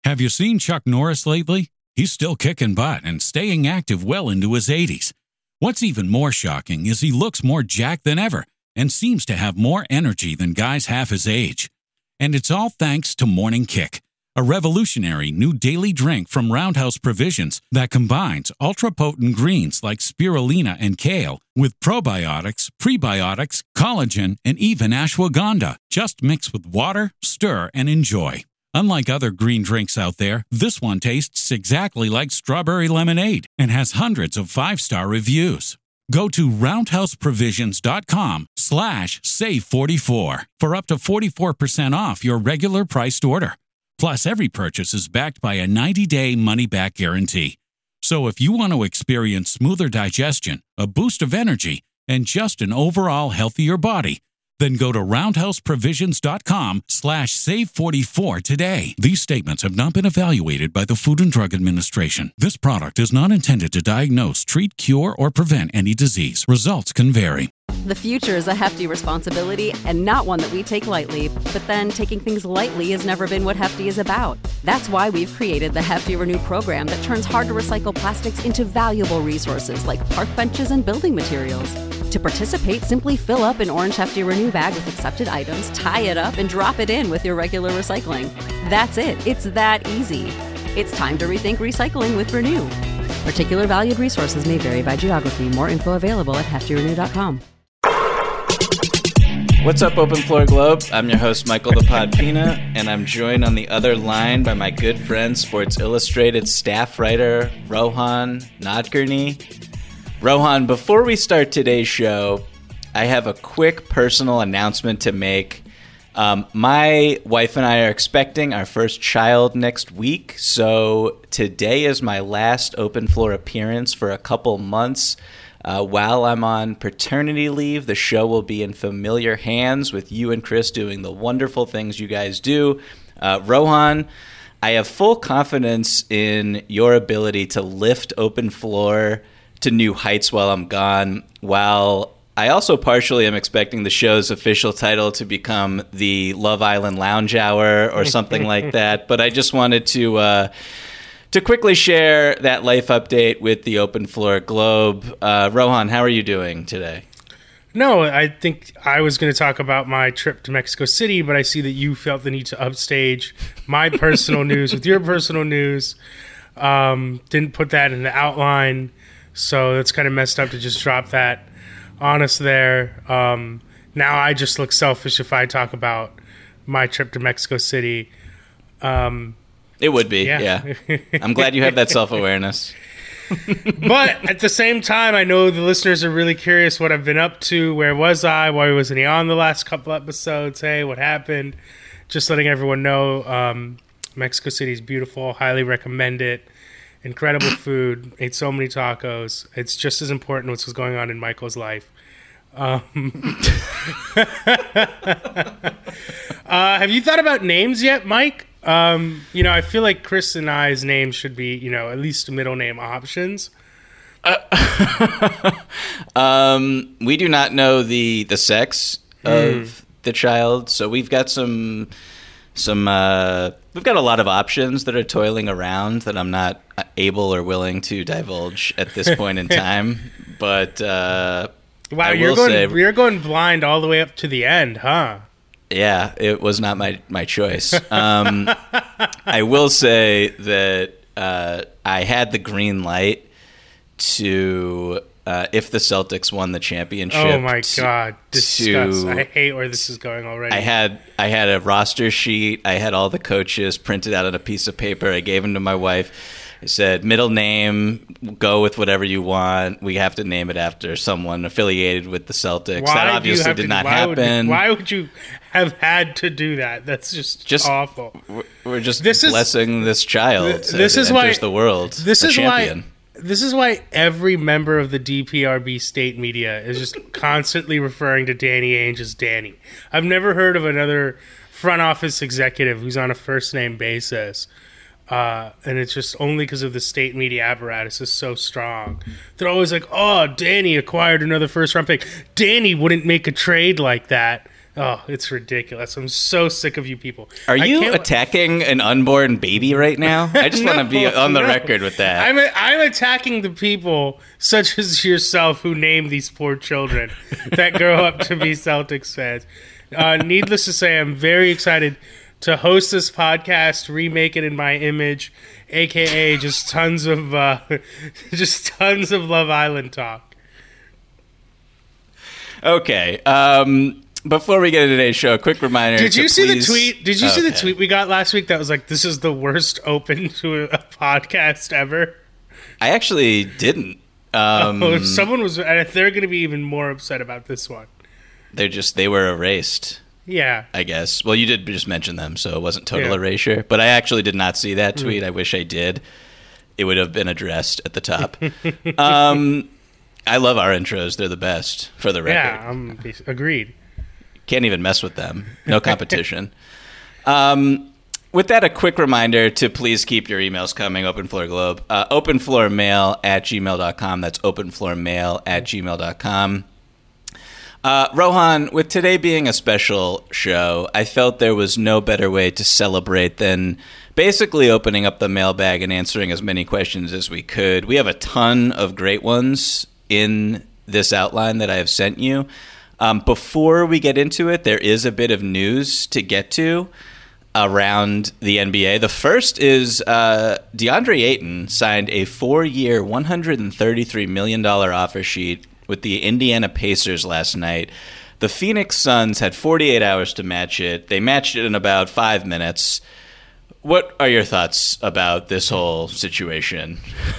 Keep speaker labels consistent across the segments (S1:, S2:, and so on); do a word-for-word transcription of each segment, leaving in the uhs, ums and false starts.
S1: Have you seen Chuck Norris lately? He's still kicking butt and staying active well into his eighties. What's even more shocking is he looks more jacked than ever and seems to have more energy than guys half his age. And it's all thanks to Morning Kick, a revolutionary new daily drink from Roundhouse Provisions that combines ultra-potent greens like spirulina and kale with probiotics, prebiotics, collagen, and even ashwagandha. Just mix with water, stir, and enjoy. Unlike other green drinks out there, this one tastes exactly like strawberry lemonade and has hundreds of five-star reviews. Go to roundhouseprovisions.com slash save44 for up to forty-four percent off your regular priced order. Plus, every purchase is backed by a ninety-day money-back guarantee. So if you want to experience smoother digestion, a boost of energy, and just an overall healthier body, then go to roundhouseprovisions.com slash save44 today. These statements have not been evaluated by the Food and Drug Administration. This product is not intended to diagnose, treat, cure, or prevent any disease. Results can vary.
S2: The future is a hefty responsibility and not one that we take lightly. But then taking things lightly has never been what Hefty is about. That's why we've created the Hefty Renew program that turns hard-to-recycle plastics into valuable resources like park benches and building materials. To participate, simply fill up an orange Hefty Renew bag with accepted items, tie it up, and drop it in with your regular recycling. That's it. It's that easy. It's time to rethink recycling with Renew. Particular valued resources may vary by geography. More info available at hefty renew dot com.
S3: What's up, Open Floor Globe? I'm your host, Michael the Pod Pina, and I'm joined on the other line by my good friend, Sports Illustrated staff writer, Rohan Nadkarni. Rohan, before we start today's show, I have a quick personal announcement to make. Um, my wife and I are expecting our first child next week, so today is my last Open Floor appearance for a couple months. Uh, while I'm on paternity leave, the show will be in familiar hands with you and Chris doing the wonderful things you guys do. Uh, Rohan, I have full confidence in your ability to lift Open Floor to new heights while I'm gone, while I also partially am expecting the show's official title to become the Love Island Lounge Hour or something like that. But I just wanted to... Uh, To quickly share that life update with the Open Floor Globe. Uh, Rohan, how are you doing today?
S4: No, I think I was going to talk about my trip to Mexico City, but I see that you felt the need to upstage my personal news with your personal news. Um, didn't put that in the outline, so that's kind of messed up to just drop that on us there. Um, now I just look selfish if I talk about my trip to Mexico City. Um
S3: It would be, yeah. yeah. I'm glad you have that self-awareness.
S4: But at the same time, I know the listeners are really curious what I've been up to. Where was I? Why wasn't he on the last couple episodes? Hey, what happened? Just letting everyone know, um, Mexico City is beautiful. Highly recommend it. Incredible food. Ate so many tacos. It's just as important what's going on in Michael's life. Um, uh, have you thought about names yet, Mike? Um, you know, I feel like Chris and I's names should be, you know, at least middle name options.
S3: Uh, um, we do not know the the sex of mm. the child, so we've got some some uh, we've got a lot of options that are toiling around that I'm not able or willing to divulge at this point in time. But uh,
S4: wow,
S3: I
S4: you're
S3: will
S4: going
S3: say,
S4: you're going blind all the way up to the end, huh?
S3: Yeah, it was not my, my choice. Um, I will say that uh, I had the green light to, uh, if the Celtics won the championship.
S4: Oh my
S3: to,
S4: God, disgust. To, I hate where this is going already.
S3: I had I had a roster sheet. I had all the coaches printed out on a piece of paper. I gave them to my wife. I said, middle name, go with whatever you want. We have to name it after someone affiliated with the Celtics.
S4: Why
S3: that obviously
S4: did
S3: to, not
S4: why
S3: happen.
S4: Would, why would you have had to do that? That's just,
S3: just
S4: awful.
S3: We're just
S4: this
S3: blessing
S4: is,
S3: this child
S4: th- this
S3: as
S4: is
S3: it enters
S4: why,
S3: the world.
S4: This is
S3: champion.
S4: why. This is why every member of the D P R B state media is just constantly referring to Danny Ainge as Danny. I've never heard of another front office executive who's on a first name basis. Uh, and it's just only because of the state media apparatus is so strong. They're always like, oh, Danny acquired another first round pick. Danny wouldn't make a trade like that. Oh, it's ridiculous. I'm so sick of you people.
S3: Are
S4: I
S3: you
S4: can't-
S3: attacking an unborn baby right now? I just want to be on the
S4: no.
S3: record with that.
S4: I'm, a, I'm attacking the people such as yourself who name these poor children that grow up to be Celtics fans. Uh, needless to say, I'm very excited to host this podcast, remake it in my image, a k a just tons of uh, just tons of Love Island talk.
S3: Okay. Um, before we get into today's show, a quick reminder.
S4: Did you see
S3: please...
S4: the tweet? Did you
S3: okay.
S4: see the tweet we got last week that was like, "This is the worst open to a, a podcast ever"?
S3: I actually didn't. Um,
S4: oh, someone was, and they're going to be even more upset about this one.
S3: They're just they were erased.
S4: Yeah,
S3: I guess. Well, you did just mention them, so it wasn't total
S4: yeah.
S3: erasure. But I actually did not see that tweet. Mm. I wish I did. It would have been addressed at the top. um, I love our intros. They're the best, for the record.
S4: Yeah, um, agreed.
S3: Can't even mess with them. No competition. um, with that, a quick reminder to please keep your emails coming, Open Floor Globe. Uh, openfloormail at gmail dot com. That's openfloormail at gmail dot com. Uh, Rohan, with today being a special show, I felt there was no better way to celebrate than basically opening up the mailbag and answering as many questions as we could. We have a ton of great ones in this outline that I have sent you. Um, before we get into it, there is a bit of news to get to around the N B A. The first is uh, DeAndre Ayton signed a four-year, one hundred thirty-three million dollars offer sheet with the Indiana Pacers last night. The Phoenix Suns had forty-eight hours to match it. They matched it in about five minutes. What are your thoughts about this whole situation?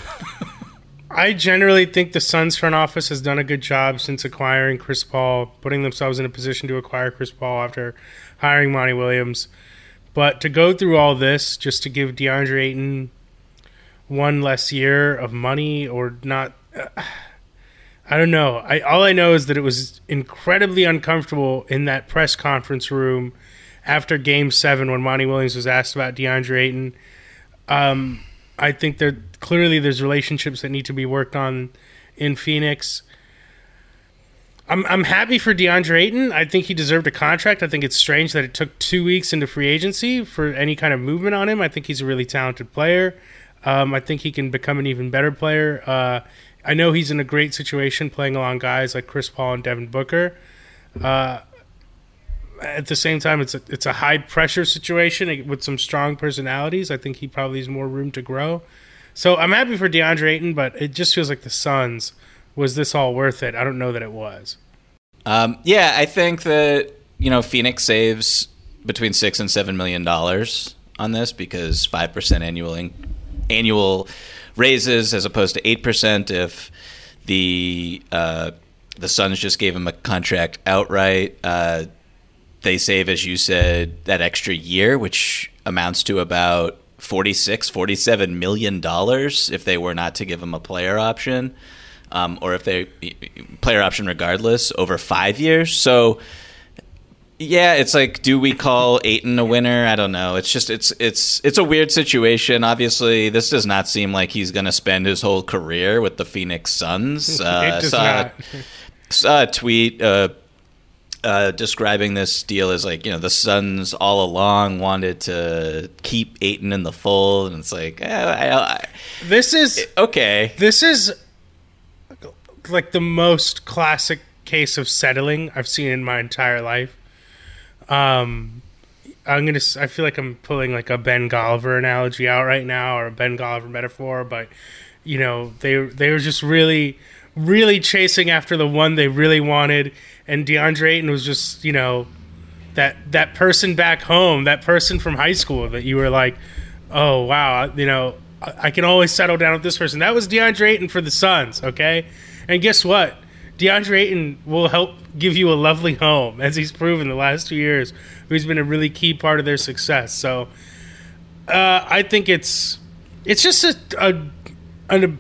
S4: I generally think the Suns front office has done a good job since acquiring Chris Paul, putting themselves in a position to acquire Chris Paul after hiring Monty Williams. But to go through all this just to give DeAndre Ayton one less year of money or not, uh, I don't know. I all I know is that it was incredibly uncomfortable in that press conference room after Game seven when Monty Williams was asked about DeAndre Ayton. Um, I think there clearly there's relationships that need to be worked on in Phoenix. I'm I'm happy for DeAndre Ayton. I think he deserved a contract. I think it's strange that it took two weeks into free agency for any kind of movement on him. I think he's a really talented player. Um, I think he can become an even better player. Uh, I know he's in a great situation playing along guys like Chris Paul and Devin Booker. Uh, at the same time, it's a, it's a high-pressure situation with some strong personalities. I think he probably has more room to grow. So I'm happy for DeAndre Ayton, but it just feels like the Suns. Was this all worth it? I don't know that it was.
S3: Um, yeah, I think that, you know, Phoenix saves between six and seven million dollars on this because five percent annual in- annual raises as opposed to eight percent if the uh, the Suns just gave him a contract outright. Uh, they save, as you said, that extra year, which amounts to about forty-six, forty-seven million dollars if they were not to give him a player option. Um, or if they player option regardless over five years. So yeah, it's like, do we call Ayton a winner? I don't know. It's just it's it's it's a weird situation. Obviously, this does not seem like he's going to spend his whole career with the Phoenix Suns. Uh,
S4: it does
S3: saw,
S4: not.
S3: saw a tweet uh, uh, describing this deal as like, you know, the Suns all along wanted to keep Ayton in the fold, and it's like, eh, I, I,
S4: this is
S3: okay.
S4: This is like the most classic case of settling I've seen in my entire life. Um, I'm gonna. I feel like I'm pulling like a Ben Golliver analogy out right now, or a Ben Golliver metaphor. But you know, they they were just really, really chasing after the one they really wanted, and DeAndre Ayton was just, you know, that that person back home, that person from high school that you were like, oh wow, you know, I, I can always settle down with this person. That was DeAndre Ayton for the Suns, okay. And guess what? DeAndre Ayton will help give you a lovely home, as he's proven the last two years. He's been a really key part of their success. So uh, I think it's it's just a, a an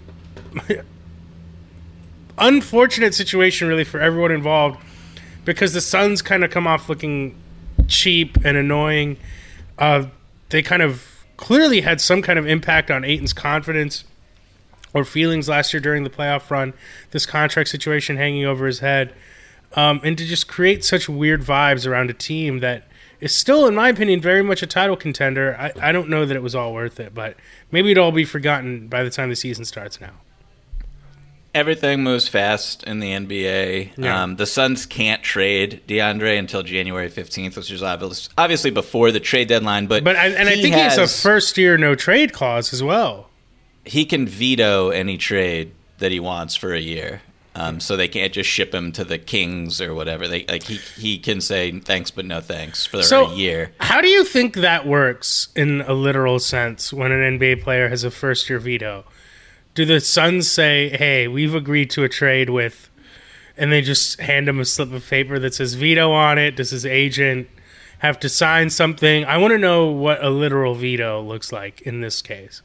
S4: unfortunate situation, really, for everyone involved, because the Suns kind of come off looking cheap and annoying. Uh, they kind of clearly had some kind of impact on Ayton's confidence or feelings last year during the playoff run, this contract situation hanging over his head. um, and to just create such weird vibes around a team that is still, in my opinion, very much a title contender. I, I don't know that it was all worth it, but maybe it'll all be forgotten by the time the season starts now.
S3: Everything moves fast in the N B A.
S4: Yeah.
S3: Um, the Suns can't trade DeAndre until January fifteenth, which is obvious, obviously before the trade deadline. But
S4: but I, and I
S3: he
S4: think
S3: has,
S4: he has a first-year no-trade clause as well.
S3: He can veto any trade that he wants for a year. Um, so they can't just ship him to the Kings or whatever. They like he he can say thanks but no thanks for
S4: So,
S3: a year.
S4: How do you think that works in a literal sense when an N B A player has a first-year veto? Do the Suns say, hey, we've agreed to a trade with, and they just hand him a slip of paper that says veto on it? Does his agent have to sign something? I want to know what a literal veto looks like in this case.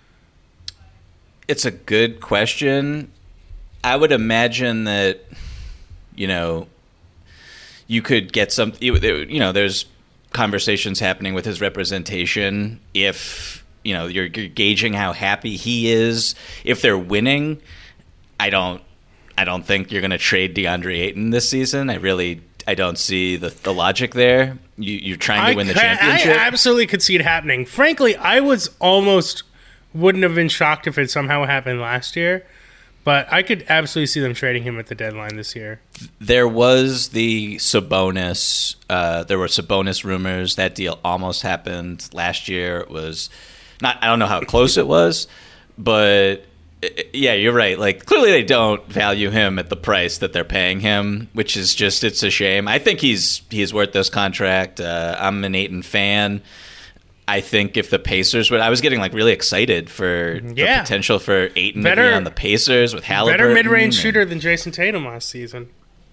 S3: It's a good question. I would imagine that, you know, you could get some, you know, there's conversations happening with his representation if, you know, you're, you're gauging how happy he is. If they're winning, I don't, I don't think you're going to trade DeAndre Ayton this season. I really, I don't see the, the logic there. You, you're trying to
S4: I
S3: win the
S4: ca-
S3: championship.
S4: I absolutely could see it happening. Frankly, I was almost wouldn't have been shocked if it somehow happened last year. But I could absolutely see them trading him at the deadline this year.
S3: There was the Sabonis. Uh, there were Sabonis rumors. That deal almost happened last year. It was not. I don't know how close it was, but it, yeah, you're right. Like clearly, they don't value him at the price that they're paying him, which is just it's a shame. I think he's he's worth this contract. Uh, I'm an Ayton fan. I think if the Pacers would, I was getting like really excited for
S4: Yeah.
S3: the potential for Ayton
S4: Better-
S3: to be on the Pacers with Halliburton.
S4: Better mid-range
S3: and-
S4: shooter than Jason Tatum last season.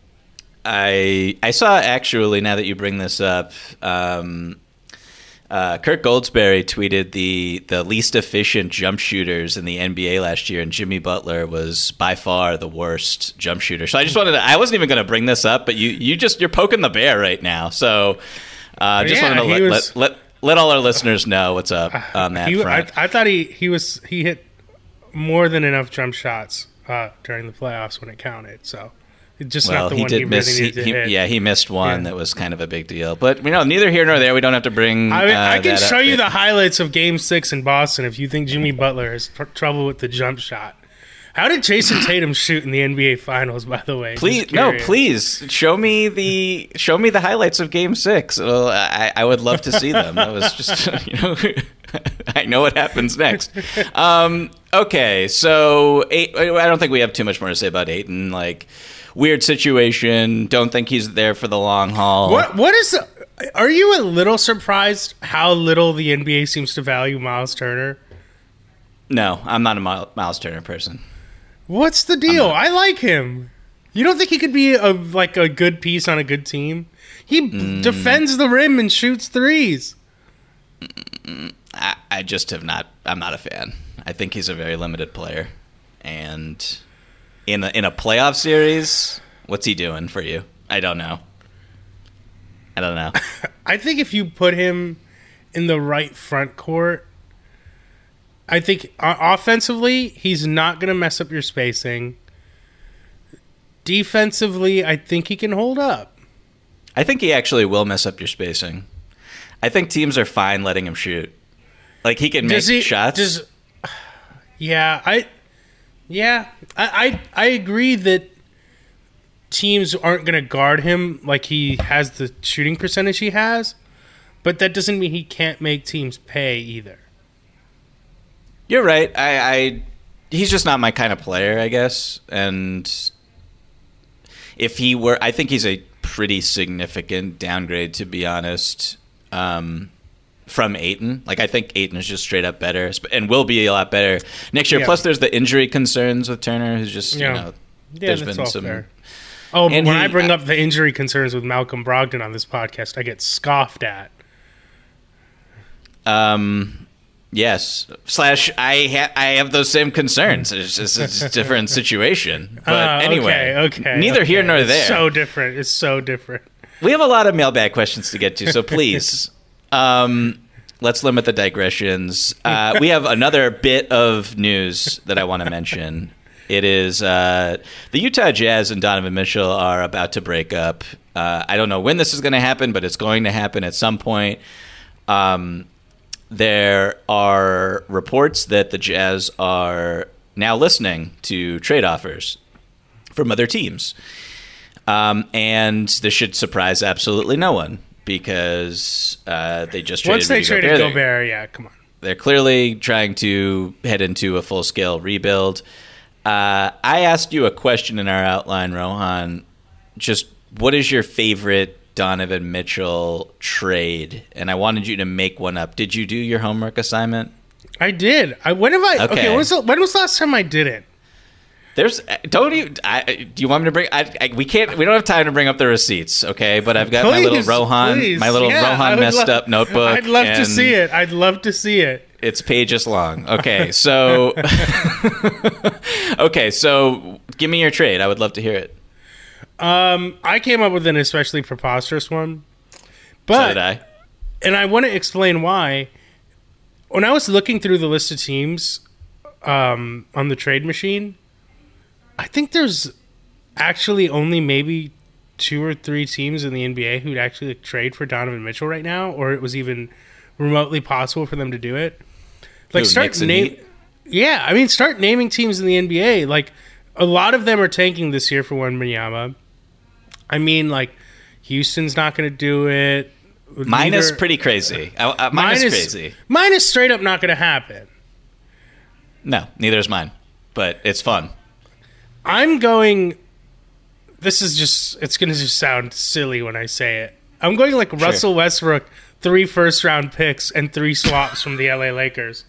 S3: I I saw actually, now that you bring this up, um, uh, Kirk Goldsberry tweeted the, the least efficient jump shooters in the N B A last year, and Jimmy Butler was by far the worst jump shooter. So I just wanted to, I wasn't even going to bring this up, but you, you just, you're poking the bear right now. So uh, just
S4: Yeah,
S3: wanted to
S4: he
S3: let,
S4: was-
S3: let, let let all our listeners know what's up on that
S4: He, I,
S3: front.
S4: I thought he, he was he hit more than enough jump shots uh, during the playoffs when it counted. So it's just
S3: Well,
S4: not the
S3: he
S4: one
S3: did
S4: he
S3: miss.
S4: really
S3: He,
S4: needed to
S3: he-
S4: hit.
S3: yeah, he missed one
S4: Yeah.
S3: that was kind of a big deal. But you know, neither here nor there. We don't have to bring.
S4: I, mean,
S3: uh,
S4: I can
S3: that
S4: show
S3: up.
S4: you the highlights of Game Six in Boston if you think Jimmy Butler has tr- trouble with the jump shot. How did Jason Tatum shoot in the N B A Finals? By the way,
S3: Please,
S4: Just
S3: no,
S4: curious.
S3: please show me the show me the highlights of Game Six. Well, I, I would love to see them. That was just, you know, I know what happens next. Um, okay, so eight, I don't think we have too much more to say about Ayton. Like, weird situation. Don't think he's there for the long haul.
S4: What what is the? Are you a little surprised how little the N B A seems to value Miles Turner?
S3: No, I'm not a Miles Miles Turner person.
S4: What's the deal? I like him. You don't think he could be a like a good piece on a good team? He
S3: Mm.
S4: defends the rim and shoots threes.
S3: I, I just have not. I'm not a fan. I think he's a very limited player, and in a, in a playoff series, what's he doing for you? I don't know. I don't know.
S4: I think if you put him in the right front court, I think uh, offensively he's not going to mess up your spacing. Defensively, I think he can hold up.
S3: I think he actually will mess up your spacing. I think teams are fine letting him shoot. Like he can make
S4: Does he-
S3: shots.
S4: does- yeah, I yeah, I, I I agree that teams aren't going to guard him like he has the shooting percentage he has, but that doesn't mean he can't make teams pay either.
S3: You're right. I, I he's just not my kind of player, I guess. And if he were, I think he's a pretty significant downgrade, to be honest, um, from Ayton. Like I think Ayton is just straight up better and will be a lot better next year.
S4: Yeah.
S3: Plus, there's the injury concerns with Turner, who's just
S4: Yeah.
S3: you know,
S4: Yeah,
S3: there's
S4: that's
S3: been
S4: all
S3: some.
S4: fair. Oh, but
S3: And
S4: when
S3: he-
S4: I bring up the injury concerns with Malcolm Brogdon on this podcast, I get scoffed at.
S3: Um, yes. Slash, I ha- I have those same concerns. It's just it's a different situation. But
S4: Uh,
S3: anyway,
S4: okay, okay,
S3: neither here
S4: okay.
S3: nor
S4: It's
S3: there.
S4: so different. It's so different.
S3: We have a lot of mailbag questions to get to, so please, um, let's limit the digressions. Uh, we have another bit of news that I want to mention. It is uh, the Utah Jazz and Donovan Mitchell are about to break up. Uh, I don't know when this is going to happen, but it's going to happen at some point. Um, there are reports that the Jazz are now listening to trade offers from other teams. Um, and this should surprise absolutely no one because uh, they just traded
S4: Once they
S3: Rudy
S4: traded
S3: Gobert.
S4: Gobert, yeah, come on.
S3: They're clearly trying to head into a full-scale rebuild. Uh, I asked you a question in our outline, Rohan. Just what is your favorite Donovan Mitchell trade? And I wanted you to make one up. Did you do your homework assignment?
S4: I did. I, when have I?
S3: Okay.
S4: Okay, when was, the, when was the last time I did it?
S3: There's don't even. I, do you want me to bring? I, I, we can't. We don't have time to bring up the receipts, okay? But I've got
S4: Please,
S3: my little Rohan,
S4: please.
S3: my little
S4: Yeah, I
S3: Rohan
S4: would
S3: messed
S4: love-
S3: up notebook.
S4: I'd love to
S3: and
S4: see it. I'd love to see it.
S3: It's pages long. Okay, so okay, so give me your trade. I would love to hear it.
S4: Um, I came up with an especially preposterous one, but
S3: So did I.
S4: and I want to explain why. When I was looking through the list of teams um, on the trade machine, I think there's actually only maybe two or three teams in the N B A who'd actually like, trade for Donovan Mitchell right now, or it was even remotely possible for them to do it. Like
S3: Who,
S4: start
S3: Knicks and
S4: name,
S3: Heat?
S4: yeah. I mean, start naming teams in the N B A. Like a lot of them are tanking this year for Wembanyama. I mean, like Houston's not going to do it.
S3: Mine is
S4: Neither-
S3: pretty crazy. I, I, mine, is crazy.
S4: Mine is straight up not going to happen.
S3: No, neither is mine. But it's fun.
S4: I'm going. This is just. It's going to just sound silly when I say it. I'm going like Russell Westbrook, three first round picks and three swaps from the L A Lakers.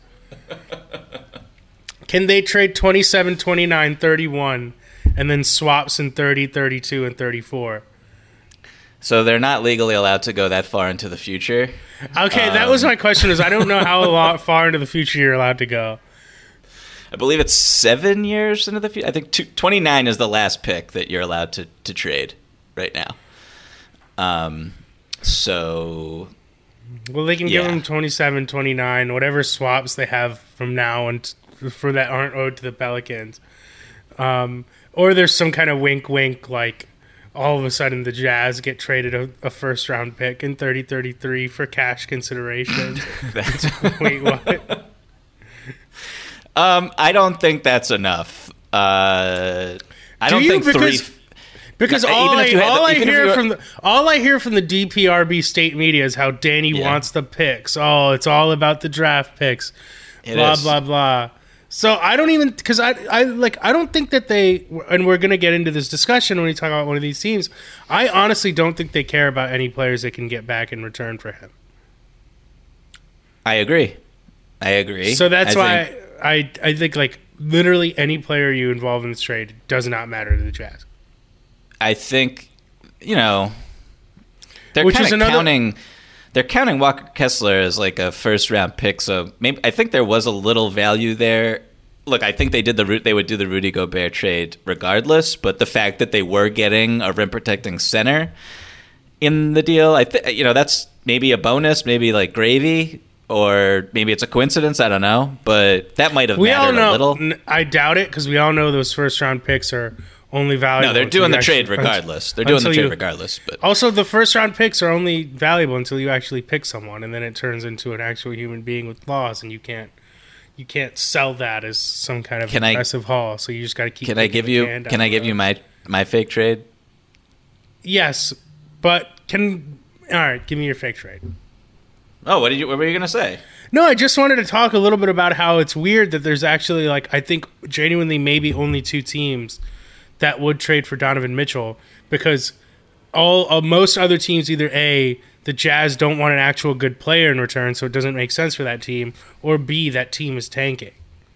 S4: Can they trade twenty-seven, twenty-nine, thirty-one, and then swaps in thirty, thirty-two, and thirty-four?
S3: So they're not legally allowed to go that far into the future.
S4: Okay, that was my question. Is I don't know how lo- far into the future you're allowed to go.
S3: I believe it's seven years into the future. I think two, twenty-nine is the last pick that you're allowed to, to trade right now. Um, so
S4: Well, they can give
S3: Yeah.
S4: them twenty-seven, twenty-nine, whatever swaps they have from now and for that aren't owed to the Pelicans. Um, or there's some kind of wink, wink, like all of a sudden the Jazz get traded a, a first round pick in thirty thirty-three for cash consideration.
S3: that's,
S4: Wait, what?
S3: um, I don't think that's enough. Uh, I
S4: Do
S3: don't
S4: you?
S3: think
S4: Because-
S3: three.
S4: Because
S3: No,
S4: all
S3: even
S4: I,
S3: if you had
S4: all
S3: the-
S4: I
S3: even if
S4: hear
S3: you-
S4: from the all I hear from the D P R B state media is how Danny
S3: Yeah.
S4: wants the picks. Oh, it's all about the draft picks.
S3: It
S4: blah
S3: is.
S4: blah blah. So I don't even because I I like I don't think that they and we're gonna get into this discussion when we talk about one of these teams. I honestly don't think they care about any players they can get back in return for him.
S3: I agree. I agree.
S4: So that's
S3: I
S4: why
S3: think-
S4: I I think like literally any player you involve in this trade does not matter to the Jazz.
S3: I think, you know, they're
S4: Which
S3: kind
S4: is
S3: of
S4: another-
S3: counting. They're counting Walker Kessler as like a first round pick, so maybe I think there was a little value there. Look, I think they did the Ru- they would do the Rudy Gobert trade regardless, but the fact that they were getting a rim protecting center in the deal, I think you know that's maybe a bonus, maybe like gravy, or maybe it's a coincidence. I don't know, but that might have
S4: We all
S3: mattered
S4: know.
S3: a little.
S4: n- I doubt it because we all know those first round picks are only valuable.
S3: No, they're
S4: until
S3: doing
S4: you
S3: the trade
S4: actually-
S3: regardless. They're doing the
S4: until
S3: trade
S4: you-
S3: regardless, but
S4: Also, the first round picks are only valuable until you actually pick someone, and then it turns into an actual human being with laws, and you can't you can't sell that as some kind of
S3: Can I-
S4: aggressive haul. So you just got to keep.
S3: can I
S4: kicking
S3: give
S4: the
S3: you
S4: can down
S3: can I
S4: the
S3: give
S4: road.
S3: you my my fake trade?
S4: Yes, but can all right. Give me your fake trade.
S3: Oh, what did you? What were you gonna say?
S4: No, I just wanted to talk a little bit about how it's weird that there's actually like I think genuinely maybe only two teams that would trade for Donovan Mitchell because all uh, most other teams either A, the Jazz don't want an actual good player in return, so it doesn't make sense for that team, or B, that team is tanking.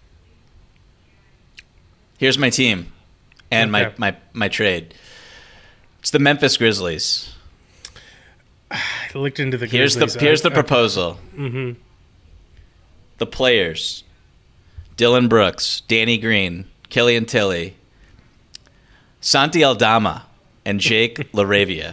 S3: Here's my team and
S4: Okay.
S3: my, my, my trade. It's the Memphis Grizzlies.
S4: I looked into the
S3: Here's the
S4: Grizzlies.
S3: here's the
S4: I- I-
S3: proposal. Mm-hmm. The players: Dylan Brooks, Danny Green, Killian Tilly, Santi Aldama, and Jake LaRavia,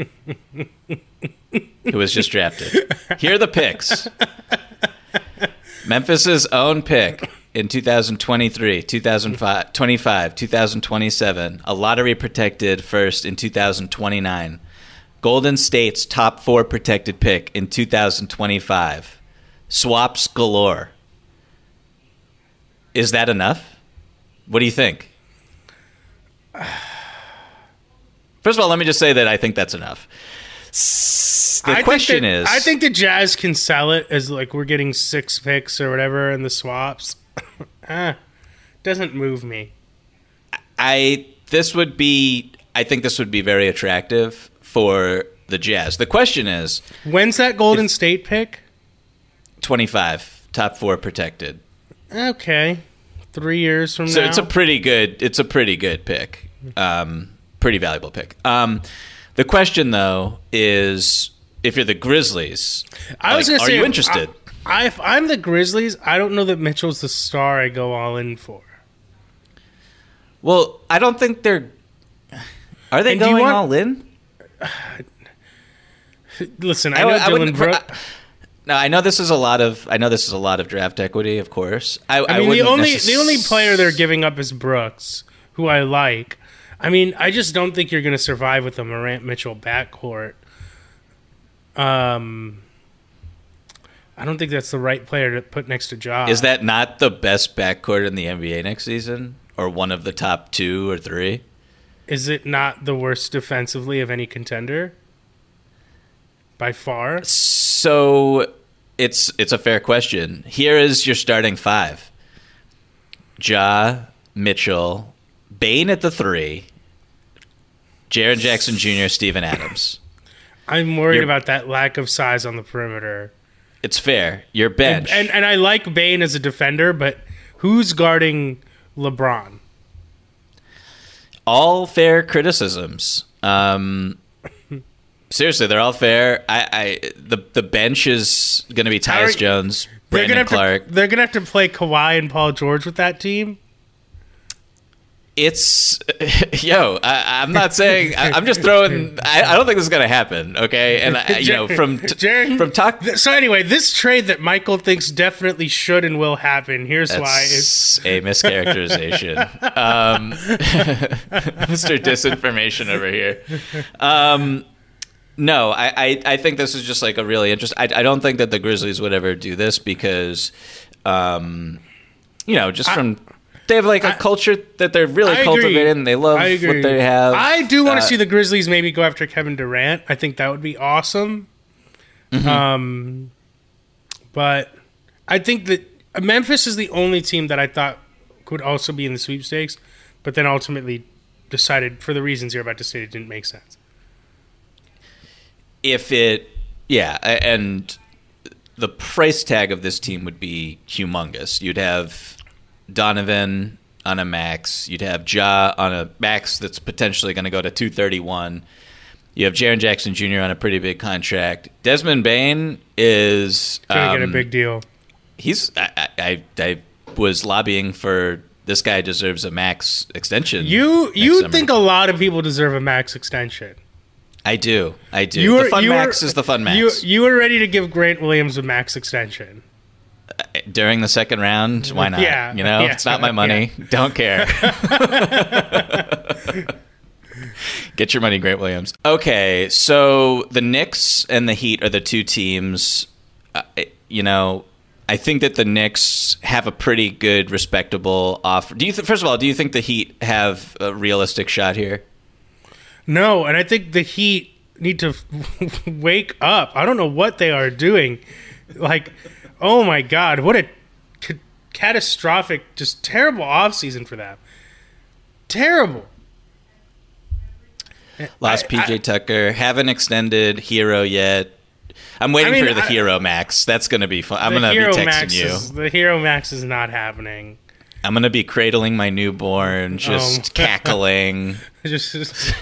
S3: who was just drafted. Here are the picks. Memphis's own pick: in two thousand twenty-three, two thousand twenty-five, two thousand twenty-seven, a lottery-protected first in two thousand twenty-nine. Golden State's top four protected pick in two thousand twenty-five. Swaps galore. Is that enough? What do you think? First of all, let me just say that I think that's enough. The
S4: I
S3: question
S4: that,
S3: is...
S4: I think the Jazz can sell it as like we're getting six picks or whatever in the swaps. ah, doesn't move me.
S3: I this would be... I think this would be very attractive for the Jazz. The question is...
S4: When's that Golden if, State pick?
S3: twenty-five. Top four protected.
S4: Okay. Three years from
S3: so
S4: now.
S3: So it's a pretty good... It's a pretty good pick. Um... Pretty valuable pick. Um, the question, though, is if you're the Grizzlies,
S4: I was
S3: like,
S4: gonna
S3: are
S4: say,
S3: you interested?
S4: I, I, if I'm the Grizzlies, I don't know that Mitchell's the star I go all in for.
S3: Well, I don't think they're... Are they
S4: and do
S3: going
S4: want,
S3: all in?
S4: Listen, I know I, Dylan I Brooks...
S3: No, I know this is a lot of. I know this is a lot of draft equity, of course. I,
S4: I mean,
S3: I
S4: the only
S3: necess-
S4: the only player they're giving up is Brooks, who I like. I mean, I just don't think you're going to survive with the Morant-Mitchell backcourt. Um, I don't think that's the right player to put next to Ja.
S3: Is that not the best backcourt in the N B A next season? Or one of the top two or three?
S4: Is it not the worst defensively of any contender? By far?
S3: So, it's it's a fair question. Here is your starting five. Ja, Mitchell, Bane at the three, Jaren Jackson Junior, Steven Adams.
S4: I'm worried
S3: You're,
S4: about that lack of size on the perimeter.
S3: It's fair. Your bench.
S4: And, and, and I like Bane as a defender, but who's guarding LeBron?
S3: All fair criticisms. Um, seriously, they're all fair. I, I the the bench is going to be Tyus Jones, Brandon Clark.
S4: To, they're going to have to play Kawhi and Paul George with that team?
S3: It's yo. I, I'm not saying. I, I'm just throwing. I, I don't think this is gonna happen. Okay, and I, you know from t-
S4: Jaron,
S3: from talk.
S4: So anyway, this trade that Michael thinks definitely should and will happen. Here's
S3: That's
S4: why: it's
S3: a mischaracterization. um, Mister Disinformation over here. Um, no, I, I, I think this is just like a really interesting. I, I don't think that the Grizzlies would ever do this because, um, you know, just from. I, They have like a I, culture that they're really cultivating and they love what they have.
S4: I do want to
S3: uh,
S4: see the Grizzlies maybe go after Kevin Durant. I think that would be awesome. Mm-hmm. Um, but I think that Memphis is the only team that I thought could also be in the sweepstakes, but then ultimately decided for the reasons you're about to say it didn't make sense.
S3: If it, yeah, and the price tag of this team would be humongous. You'd have Donovan on a max. You'd have Ja on a max that's potentially going to go to two thirty-one. You have Jaren Jackson Junior on a pretty big contract. Desmond Bane is
S4: going to
S3: um,
S4: get a big deal.
S3: He's. I, I, I was lobbying for this guy deserves a max extension.
S4: You you
S3: summer.
S4: think a lot of people deserve a max extension?
S3: I do. I do.
S4: You were,
S3: the fun
S4: you
S3: max
S4: were,
S3: is the fun max.
S4: You, you were ready to give Grant Williams a max extension.
S3: During the second round, why not?
S4: Yeah,
S3: you know,
S4: yeah,
S3: it's not my money. Yeah. Don't care. Get your money, Grant Williams. Okay, so the Knicks and the Heat are the two teams. Uh, you know, I think that the Knicks have a pretty good, respectable offer. Do you? Th- first of all, do you think the Heat have a realistic shot here?
S4: No, and I think the Heat need to wake up. I don't know what they are doing. Like. Oh, my God. What a c- catastrophic, just terrible offseason for them. Terrible.
S3: Lost P J Tucker. Haven't extended Hero yet. I'm waiting I mean, for the I, Hero Max. That's going to be fun. I'm going to be texting
S4: Max
S3: you.
S4: Is, the Hero Max is not happening.
S3: I'm going to be cradling my newborn, just oh. cackling.
S4: just... just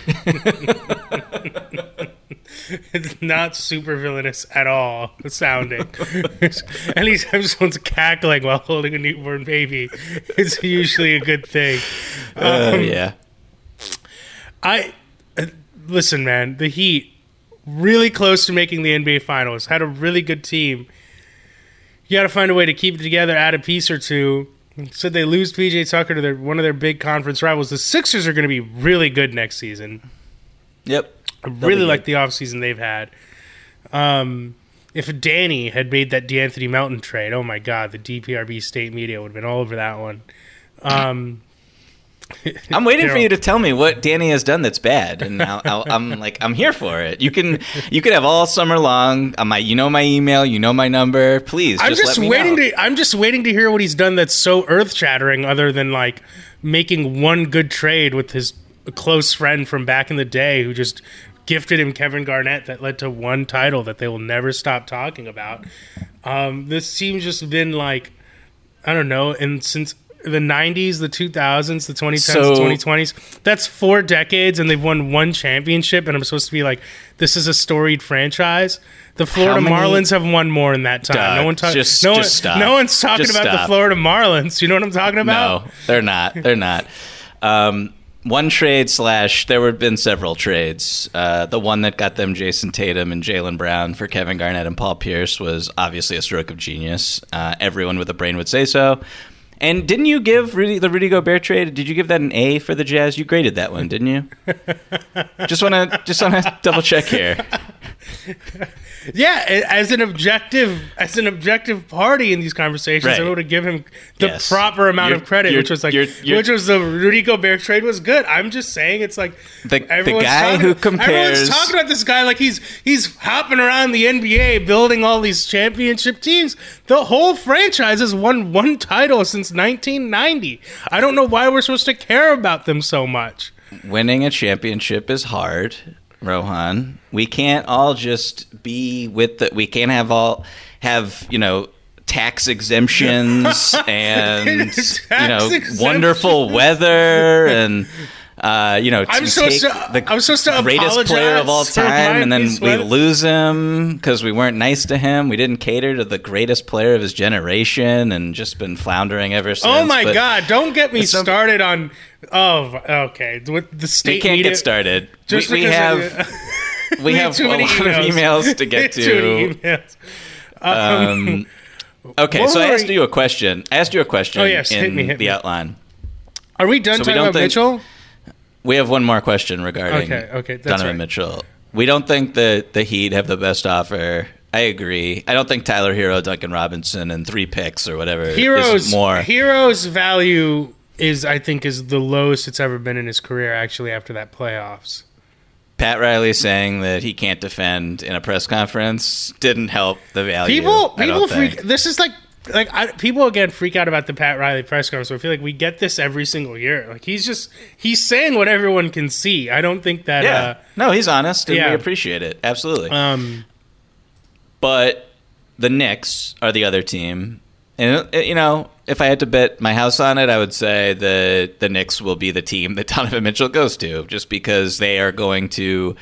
S4: It's not super villainous at all sounding. Anytime someone's cackling while holding a newborn baby, it's usually a good thing.
S3: Um, uh, yeah.
S4: I uh, listen, man. The Heat really close to making the N B A Finals. Had a really good team. You got to find a way to keep it together, add a piece or two. said they lose P J Tucker to their one of their big conference rivals. The Sixers are going to be really good next season.
S3: Yep.
S4: I really like the offseason they've had. Um, if Danny had made that DeAnthony Melton trade, oh my God, the D P R B state media would have been all over that one. Um,
S3: I'm waiting
S4: you know,
S3: for you to tell me what Danny has done that's bad, and I'll, I'll, I'm like, I'm here for it. You can, you can have all summer long. My, you know my email, you know my number. Please,
S4: I'm
S3: just,
S4: just
S3: let me
S4: waiting
S3: know.
S4: to. I'm just waiting to hear what he's done that's so earth shattering, other than like making one good trade with his close friend from back in the day, who just gifted him Kevin Garnett that led to one title that they will never stop talking about. Um, this team's just been like, I don't know, and since the nineties, the two thousands, the twenty tens,
S3: So-
S4: the twenty twenties. That's four decades, and they've won one championship, and I'm supposed to be like, this is a storied franchise. The Florida
S3: many-
S4: Marlins have won more in that time.
S3: Doug,
S4: no one ta-
S3: just-
S4: no,
S3: just
S4: one,
S3: stop.
S4: no one's talking
S3: Just
S4: about the
S3: stop.
S4: Florida Marlins. You know what I'm talking about?
S3: No, they're not. They're not. Um, one trade slash there have been several trades. Uh, the one that got them Jason Tatum and Jaylen Brown for Kevin Garnett and Paul Pierce was obviously a stroke of genius. Uh, everyone with a brain would say so. And didn't you give Rudy, the Rudy Gobert trade? Did you give that an A for the Jazz? You graded that one, didn't you? just want to just want to double check here.
S4: Yeah, as an objective, as an objective party in these conversations,
S3: Right.
S4: I would have given him the
S3: Yes.
S4: proper amount
S3: You're-
S4: of credit,
S3: you're-
S4: which was like,
S3: you're- you're-
S4: which was the Rudy Gobert trade was good. I'm just saying, it's like
S3: The- the
S4: everyone's
S3: guy
S4: talking-
S3: who compares-
S4: everyone's talking about this guy like he's he's hopping around the N B A, building all these championship teams. The whole franchise has won one title since nineteen ninety. I don't know why we're supposed to care about them so much.
S3: Winning a championship is hard, Rohan. We can't all just be with the. We can't have all have you know tax exemptions and
S4: Tax
S3: you know
S4: exemptions.
S3: wonderful weather and. Uh, you know, to
S4: I'm supposed
S3: take
S4: to-
S3: the
S4: I'm supposed to
S3: greatest player of all
S4: apologize for
S3: time,
S4: my
S3: and then
S4: piece
S3: we
S4: with-
S3: lose him because we weren't nice to him. We didn't cater to the greatest player of his generation, and just been floundering ever since.
S4: Oh my
S3: But
S4: God! Don't get me
S3: it's no-
S4: started on. Oh, okay. With the
S3: we
S4: state
S3: can't
S4: media,
S3: get started.
S4: Just
S3: we, we
S4: because
S3: have
S4: of-
S3: we have
S4: too
S3: a
S4: many
S3: lot of emails to get
S4: Too many
S3: to.
S4: emails.
S3: Um, okay,
S4: What
S3: so I
S4: were
S3: asked
S4: you-
S3: you a question. I asked you a question
S4: Oh, yes,
S3: in
S4: hit me, hit
S3: the
S4: me.
S3: outline.
S4: Are we done
S3: so we
S4: talking
S3: don't
S4: about
S3: think-
S4: Mitchell?
S3: We have one more question regarding
S4: Okay, okay, that's
S3: Donovan
S4: right.
S3: Mitchell. We don't think that the Heat have the best offer. I agree. I don't think Tyler Hero, Duncan Robinson, and three picks or whatever
S4: Heroes
S3: is more.
S4: Heroes value is, I think, is the lowest it's ever been in his career. Actually, after that playoffs.
S3: Pat Riley saying that he can't defend in a press conference didn't help the value.
S4: People,
S3: I
S4: people
S3: don't
S4: freak.
S3: think.
S4: This is like, like I, people again freak out about the Pat Riley press conference. So I feel like we get this every single year. Like he's just he's saying what everyone can see. I don't think that.
S3: Yeah.
S4: Uh,
S3: no, he's honest, and
S4: yeah.
S3: we appreciate it. Absolutely.
S4: um,
S3: But the Knicks are the other team. And, uh, you know, if I had to bet my house on it, I would say that the Knicks will be the team that Donovan Mitchell goes to, just because they are going to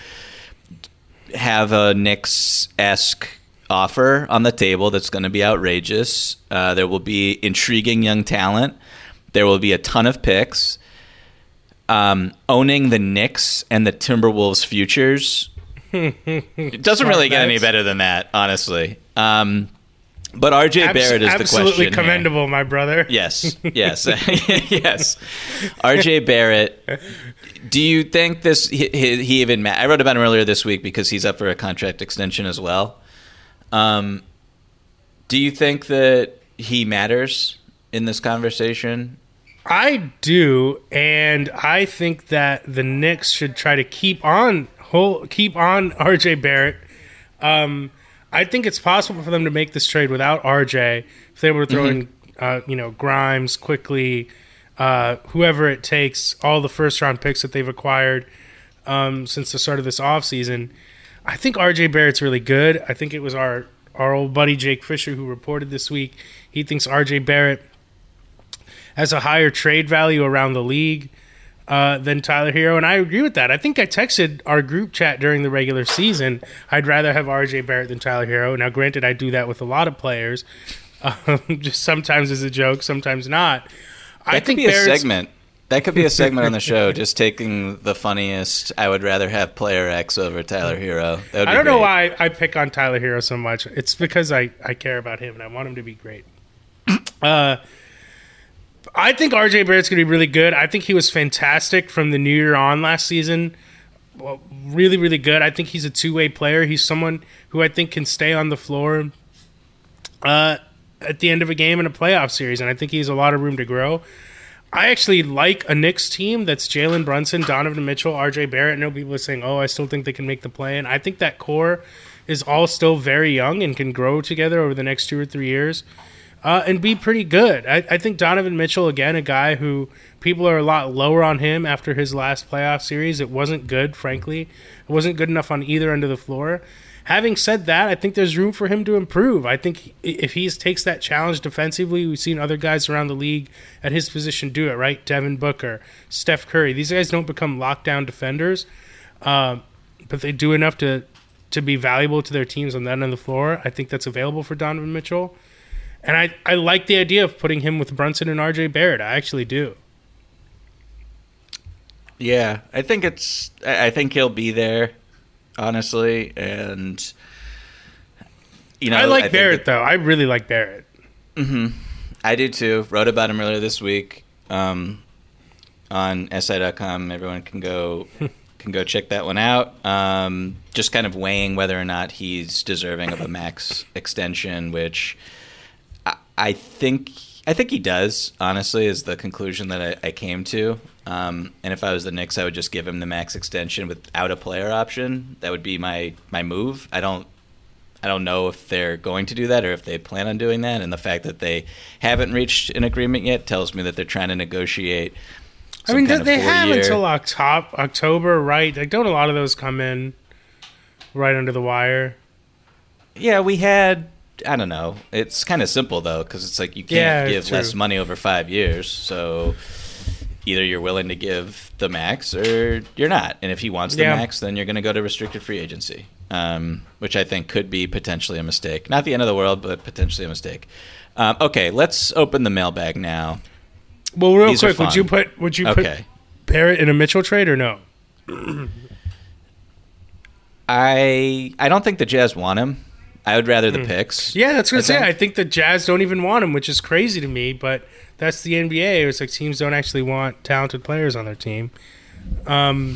S3: have a Knicks-esque offer on the table that's going to be outrageous. Uh, there will be intriguing young talent. There will be a ton of picks. Um, owning the Knicks and the Timberwolves futures, it doesn't
S4: Smart
S3: really get any
S4: bets.
S3: better than that, honestly. Um, but R J
S4: abs-
S3: Barrett is the question.
S4: absolutely
S3: here.
S4: commendable, my brother.
S3: Yes, yes, yes. R J Barrett. Do you think this? He, he, he even. Ma- I wrote about him earlier this week because he's up for a contract extension as well. Um, do you think that he matters in this conversation?
S4: I do, and I think that the Knicks should try to keep on whole, keep on R J Barrett. Um, I think it's possible for them to make this trade without R J if they were to throw in, uh, you know, Grimes, quickly, uh, whoever it takes, all the first round picks that they've acquired um, since the start of this offseason. I think R J Barrett's really good. I think it was our our old buddy Jake Fisher who reported this week. He thinks R J Barrett has a higher trade value around the league uh, than Tyler Hero, and I agree with that. I think I texted our group chat during the regular season, I'd rather have R J Barrett than Tyler Hero. Now, granted, I do that with a lot of players, um, just sometimes as a joke, sometimes not.
S3: That
S4: I
S3: could
S4: think
S3: be a
S4: Barrett's-
S3: segment. That could be a segment on the show, just taking the funniest. I would rather have player X over Tyler Hero. That would be
S4: I don't know
S3: great.
S4: why I pick on Tyler Hero so much. It's because I, I care about him and I want him to be great. Uh, I think R J Barrett's going to be really good. I think he was fantastic from the new year on last season. Well, really, really good. I think he's a two-way player. He's someone who I think can stay on the floor uh, at the end of a game in a playoff series, and I think he has a lot of room to grow. I actually like a Knicks team that's Jalen Brunson, Donovan Mitchell, R J Barrett. I know people are saying, oh, I still think they can make the play-in. I think that core is all still very young and can grow together over the next two or three years. Uh, and be pretty good. I, I think Donovan Mitchell, again, a guy who people are a lot lower on him after his last playoff series. It wasn't good, frankly. It wasn't good enough on either end of the floor. Having said that, I think there's room for him to improve. I think if he takes that challenge defensively, we've seen other guys around the league at his position do it, right? Devin Booker, Steph Curry. These guys don't become lockdown defenders, uh, but they do enough to, to be valuable to their teams on that end of the floor. I think that's available for Donovan Mitchell. And I, I like the idea of putting him with Brunson and R J Barrett. I actually do.
S3: Yeah, I think it's. I think he'll be there, honestly, and you know,
S4: I like
S3: I
S4: Barrett that, though. I really like Barrett.
S3: Mm-hmm. I do too. Wrote about him earlier this week um, on S I dot com. Everyone can go can go check that one out. Um, just kind of weighing whether or not he's deserving of a max extension, which. I think I think he does, honestly, is the conclusion that I, I came to. Um, and if I was the Knicks, I would just give him the max extension without a player option. That would be my, my move. I don't I don't know if they're going to do that or if they plan on doing that. And the fact that they haven't reached an agreement yet tells me that they're trying to negotiate.
S4: I mean, they have until October, October, right? Like, don't a lot of those come in right under the wire?
S3: Yeah, we had... I don't know. It's kind of simple, though, because it's like you can't
S4: yeah,
S3: give
S4: true.
S3: less money over five years. So either you're willing to give the max or you're not. And if he wants the
S4: yeah.
S3: max, then you're going to go to restricted free agency, um, which I think could be potentially a mistake. Not the end of the world, but potentially a mistake. Um, okay, let's open the mailbag now.
S4: Well, real
S3: These
S4: quick, would you put would you
S3: okay.
S4: put Barrett in a Mitchell trade or no?
S3: I I don't think the Jazz want him. I would rather the picks.
S4: Yeah, that's what I
S3: I
S4: say.
S3: think.
S4: I think the Jazz don't even want him, which is crazy to me, but that's the N B A. It's like teams don't actually want talented players on their team. Um,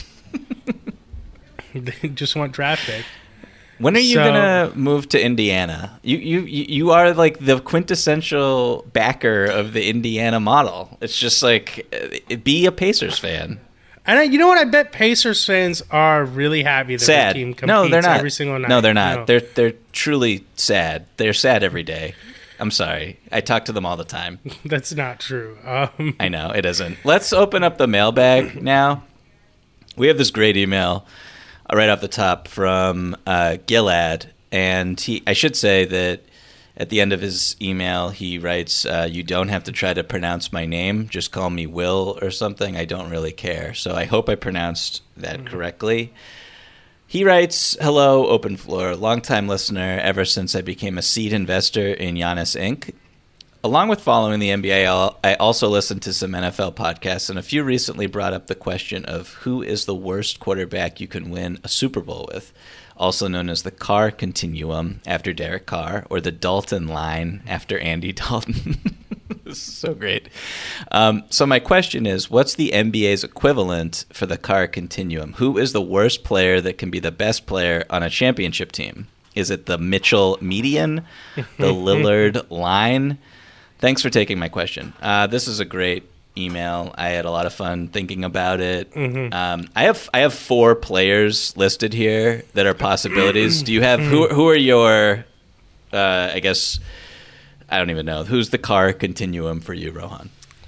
S4: they just want draft pick.
S3: When are you
S4: So-
S3: gonna move to Indiana? You you you are like the quintessential backer of the Indiana model. It's just like uh, be a Pacers fan.
S4: And I, you know what? I bet Pacers fans are really happy that
S3: Sad.
S4: their team competes
S3: No, they're not.
S4: every single night.
S3: No, they're not.
S4: No.
S3: They're they're truly sad. They're sad every day. I'm sorry. I talk to them all the time.
S4: That's not true. Um,
S3: I know it isn't. Let's open up the mailbag now. We have this great email uh, right off the top from uh, Gilad, and he. I should say that at the end of his email, he writes, uh, "You don't have to try to pronounce my name. Just call me Will or something. I don't really care." So I hope I pronounced that correctly. He writes, "Hello, Open Floor. Longtime listener ever since I became a seed investor in Giannis Incorporated. Along with following the N B A, I'll- I also listened to some N F L podcasts, and a few recently brought up the question of who is the worst quarterback you can win a Super Bowl with, also known as the Carr Continuum after Derek Carr, or the Dalton Line after Andy Dalton." This is so great. Um, so my question is, what's the N B A's equivalent for the Carr Continuum? Who is the worst player that can be the best player on a championship team? Is it the Mitchell median, the Lillard line? Thanks for taking my question. Uh, this is a great email. I had a lot of fun thinking about it.
S4: Mm-hmm.
S3: Um, I have I have four players listed here that are possibilities. Do you have who? Who are your? Uh, I guess I don't even know. Who's the Carr Continuum for you, Rohan?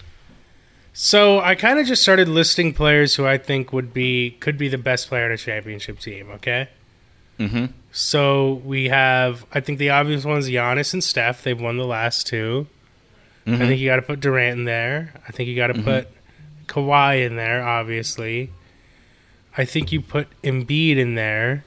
S4: So I kind of just started listing players who I think would be could be the best player on a championship team. Okay.
S3: Mm-hmm.
S4: So we have, I think the obvious ones, Giannis and Steph. They've won the last two.
S3: Mm-hmm.
S4: I think you got to put Durant in there. I think you got to
S3: Mhm.
S4: put Kawhi in there, obviously. I think you put Embiid in there.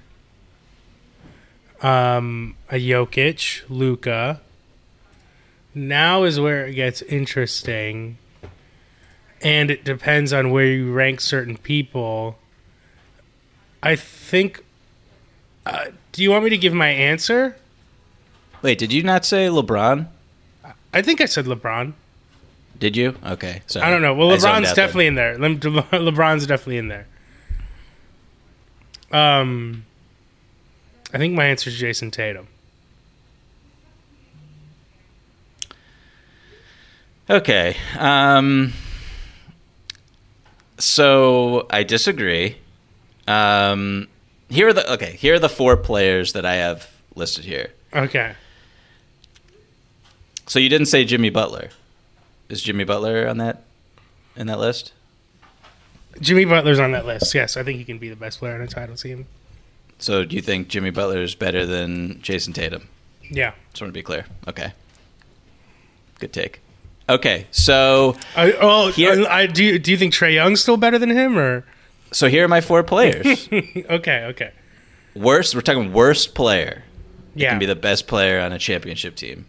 S4: Um, a Jokic, Luka. Now is where it gets interesting. And it depends on where you rank certain people. I think... Uh, do you want me to give my answer?
S3: Wait, did you not say LeBron?
S4: I think I said LeBron.
S3: Did you? Okay. So
S4: I don't know. Well,
S3: I zoned
S4: LeBron's
S3: out
S4: definitely in there. Lem- LeBron's definitely in there. Um, I think my answer is Jason Tatum.
S3: Okay. Um, so I disagree. Um, here are the okay. Here are the four players that I have listed here.
S4: Okay.
S3: So you didn't say Jimmy Butler. Is Jimmy Butler on that in that list?
S4: Jimmy Butler's on that list. Yes, I think he can be the best player on a title team.
S3: So do you think Jimmy Butler is better than Jason Tatum?
S4: Yeah.
S3: Just want to be clear. Okay. Good take. Okay, so
S4: I, oh,
S3: here,
S4: I, do you do you think Trae Young's still better than him, or?
S3: So here are my four players.
S4: okay, okay.
S3: Worst. We're talking worst player.
S4: Yeah.
S3: Can be the best player on a championship team.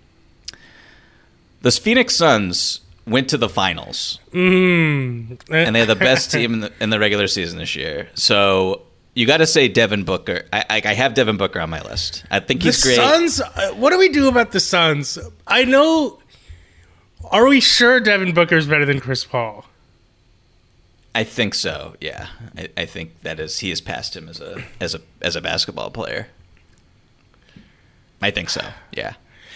S3: The Phoenix Suns went to the finals,
S4: mm.
S3: and they had the best team in the, in the regular season this year. So you got to say Devin Booker. I, I, I have Devin Booker on my list. I think he's
S4: the
S3: great.
S4: Suns. What do we do about the Suns? I know. Are we sure Devin Booker's better than Chris Paul?
S3: I think so. Yeah, I, I think that is he has passed him as a as a as a basketball player. I think so. Yeah.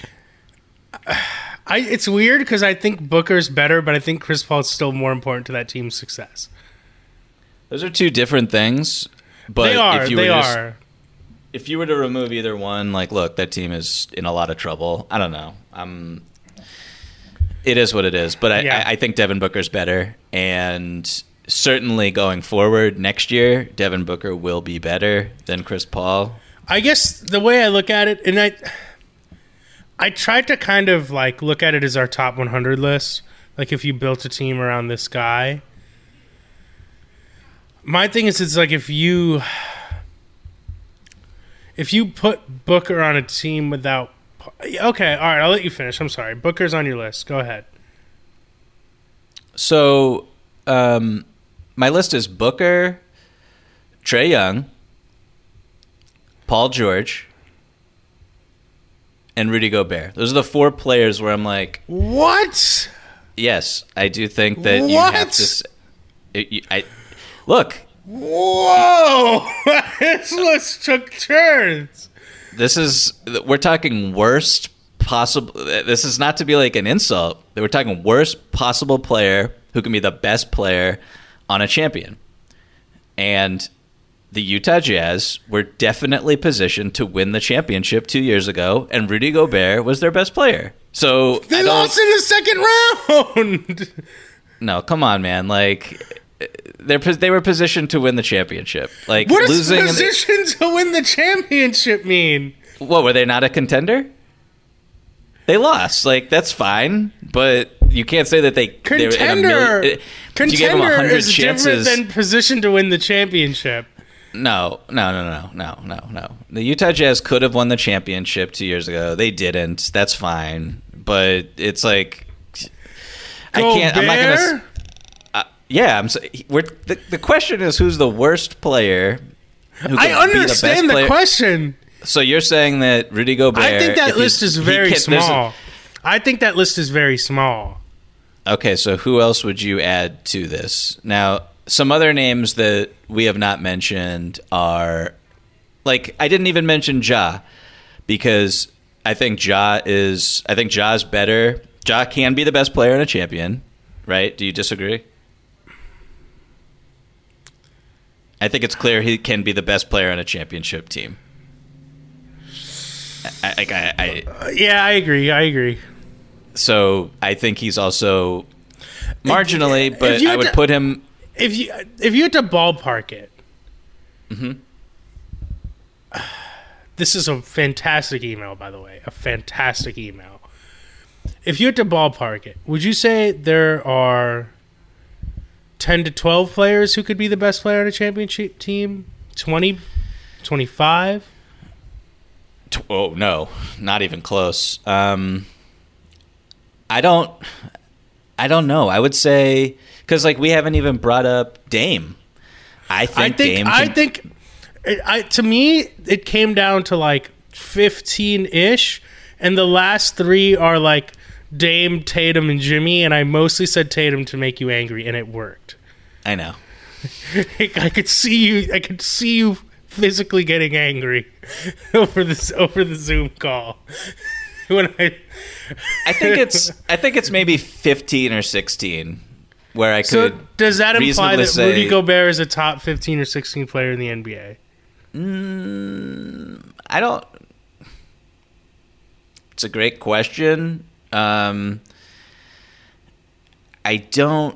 S4: I it's weird because I think Booker's better, but I think Chris Paul's still more important to that team's success.
S3: Those are two different things. But
S4: they are.
S3: If you
S4: they
S3: were
S4: are.
S3: Just, if you were to remove either one, like, look, that team is in a lot of trouble. I don't know. Um, it is what it is. But I,
S4: yeah.
S3: I, I think Devin Booker's better, and certainly going forward next year, Devin Booker will be better than Chris Paul.
S4: I guess the way I look at it, and I, I tried to kind of like look at it as our top one hundred list. Like if you built a team around this guy. My thing is, it's like if you, if you put Booker on a team without, okay, all right, I'll let you finish. I'm sorry, Booker's on your list. Go ahead.
S3: So, um, my list is Booker, Trae Young, Paul George, and Rudy Gobert. Those are the four players where I'm like,
S4: what?
S3: Yes, I do think that
S4: what?
S3: you have to. It, you, I look.
S4: Whoa! This list took turns.
S3: This is we're talking worst possible. This is not to be like an insult. We're talking worst possible player who can be the best player on a champion, and the Utah Jazz were definitely positioned to win the championship two years ago, and Rudy Gobert was their best player. So
S4: they
S3: I don't,
S4: lost in the second round.
S3: No, come on, man. Like they're they were positioned to win the championship. Like
S4: what does
S3: losing
S4: position the, to win the championship mean?
S3: What, were they not a contender? They lost. Like that's fine, but you can't say that they
S4: contender.
S3: They were in a million,
S4: contender
S3: you gave them one hundred
S4: is
S3: chances.
S4: different than position to win the championship.
S3: No, no, no, no, no, no, no. The Utah Jazz could have won the championship two years ago. They didn't. That's fine. But it's like I can't. I'm not gonna. Uh, yeah, I'm. We're the, the question is who's the worst player. Who
S4: I understand the, the question.
S3: So you're saying that Rudy Gobert?
S4: I think that list is very
S3: can,
S4: small.
S3: A,
S4: I think that list is very small.
S3: Okay, so who else would you add to this now? Some other names that we have not mentioned are, like, I didn't even mention Ja because I think Ja is, I think Ja is better. Ja can be the best player and a champion, right? Do you disagree? I think it's clear he can be the best player on a championship team. I, I, I, I
S4: uh, yeah, I agree. I agree.
S3: So I think he's also marginally, if, but if I would to, put him.
S4: If you if you had to ballpark it,
S3: mm-hmm.
S4: This is a fantastic email, by the way. A fantastic email. If you had to ballpark it, would you say there are ten to twelve players who could be the best player on a championship team? twenty, twenty-five?
S3: Oh, no. Not even close. Um, I don't I don't know. I would say because like we haven't even brought up Dame. I think,
S4: I think
S3: Dame can,
S4: I think it, I, to me it came down to like fifteen-ish, and the last three are like Dame, Tatum, and Jimmy, and I mostly said Tatum to make you angry, and it worked.
S3: I know.
S4: I could see you. I could see you physically getting angry over this over the Zoom call. When I,
S3: I think it's I think it's maybe fifteen or sixteen where I could.
S4: So does that imply that
S3: say,
S4: Rudy Gobert is a top fifteen or sixteen player in the N B A?
S3: Mm, I don't. It's a great question. Um, I don't.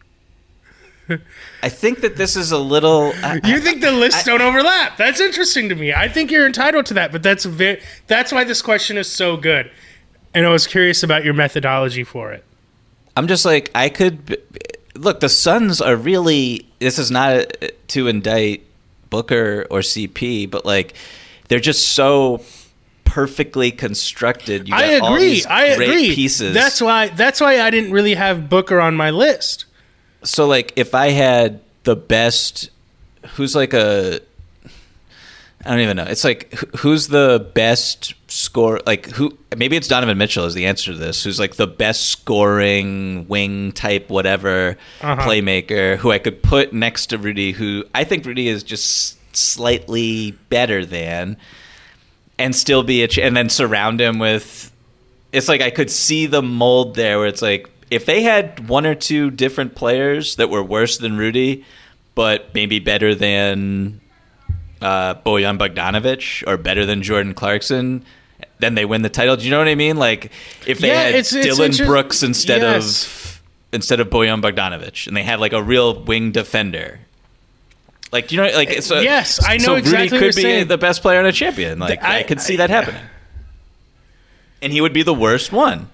S3: I think that this is a little. I,
S4: you think the lists
S3: I,
S4: don't overlap? That's interesting to me. I think you're entitled to that, but that's very. That's why this question is so good, and I was curious about your methodology for it.
S3: I'm just like I could look. The Suns are really. This is not to indict Booker or C P, but like they're just so perfectly constructed. You got
S4: I agree.
S3: All these
S4: I
S3: great
S4: agree.
S3: Pieces.
S4: That's why. That's why I didn't really have Booker on my list.
S3: So, like, if I had the best, who's like a, I don't even know. It's like, who's the best score? Like, who, maybe it's Donovan Mitchell is the answer to this, who's like the best scoring wing type, whatever, uh-huh. playmaker, who I could put next to Rudy, who I think Rudy is just slightly better than, and still be a, ch- and then surround him with, it's like I could see the mold there where it's like, if they had one or two different players that were worse than Rudy, but maybe better than uh, Bojan Bogdanovic or better than Jordan Clarkson, then they win the title. Do you know what I mean? Like if they
S4: yeah,
S3: had
S4: it's, it's
S3: Dylan
S4: inter-
S3: Brooks instead
S4: yes.
S3: of instead of Bojan Bogdanovic, and they had like a real wing defender. Like you know, like so,
S4: yes, I know
S3: so
S4: exactly.
S3: Rudy
S4: what
S3: could
S4: you're
S3: be
S4: saying.
S3: the best player and a champion. Like I, I could see I, that happening, and he would be the worst one.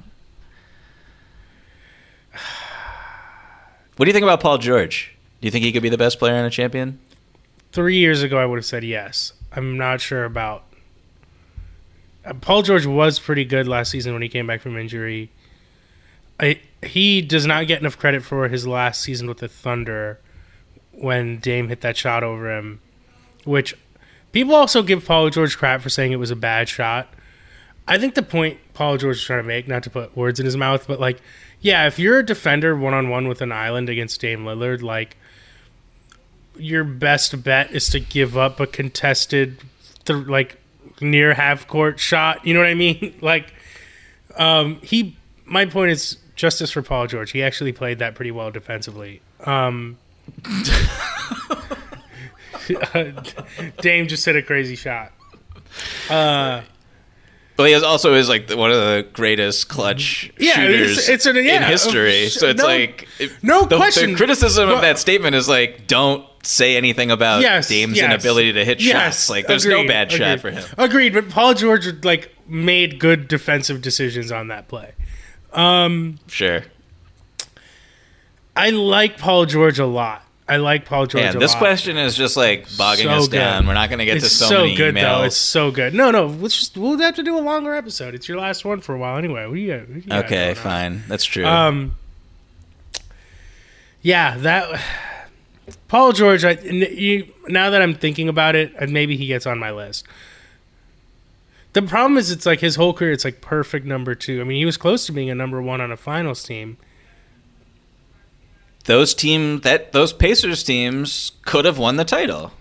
S3: What do you think about Paul George? Do you think he could be the best player and a champion?
S4: Three years ago, I would have said yes. I'm not sure about. Uh, Paul George was pretty good last season when he came back from injury. I, he does not get enough credit for his last season with the Thunder when Dame hit that shot over him, which people also give Paul George crap for saying it was a bad shot. I think the point Paul George is trying to make, not to put words in his mouth, but like, yeah, if you're a defender one-on-one with an island against Dame Lillard, like, your best bet is to give up a contested, th- like, near half-court shot. You know what I mean? Like, um, he, my point is justice for Paul George. He actually played that pretty well defensively. Um, Dame just hit a crazy shot. Uh...
S3: Well, he is also is like one of the greatest clutch
S4: yeah,
S3: shooters
S4: it's, it's an, yeah,
S3: in history. So it's
S4: no,
S3: like
S4: no
S3: the,
S4: question.
S3: The criticism
S4: but,
S3: of that statement is like, don't say anything about
S4: yes,
S3: Dame's
S4: yes,
S3: inability to hit
S4: yes,
S3: shots. Like, there's
S4: agreed,
S3: no bad
S4: agreed.
S3: shot for him.
S4: Agreed, but Paul George like made good defensive decisions on that play. Um,
S3: sure.
S4: I like Paul George a lot. I like Paul George
S3: Man,
S4: a
S3: this
S4: lot.
S3: question is just like bogging
S4: so
S3: us
S4: good.
S3: down. We're not going to get
S4: it's
S3: to so,
S4: so
S3: many
S4: good,
S3: emails.
S4: Though. It's so good. No, no. Let's just we'll have to do a longer episode. It's your last one for a while anyway. What do you got? What do you got
S3: okay, fine. That's true.
S4: Um, yeah, that Paul George. I, you, now that I'm thinking about it, maybe he gets on my list. The problem is, it's like his whole career. It's like perfect number two. I mean, he was close to being a number one on a finals team.
S3: Those team that those Pacers teams could have won the title.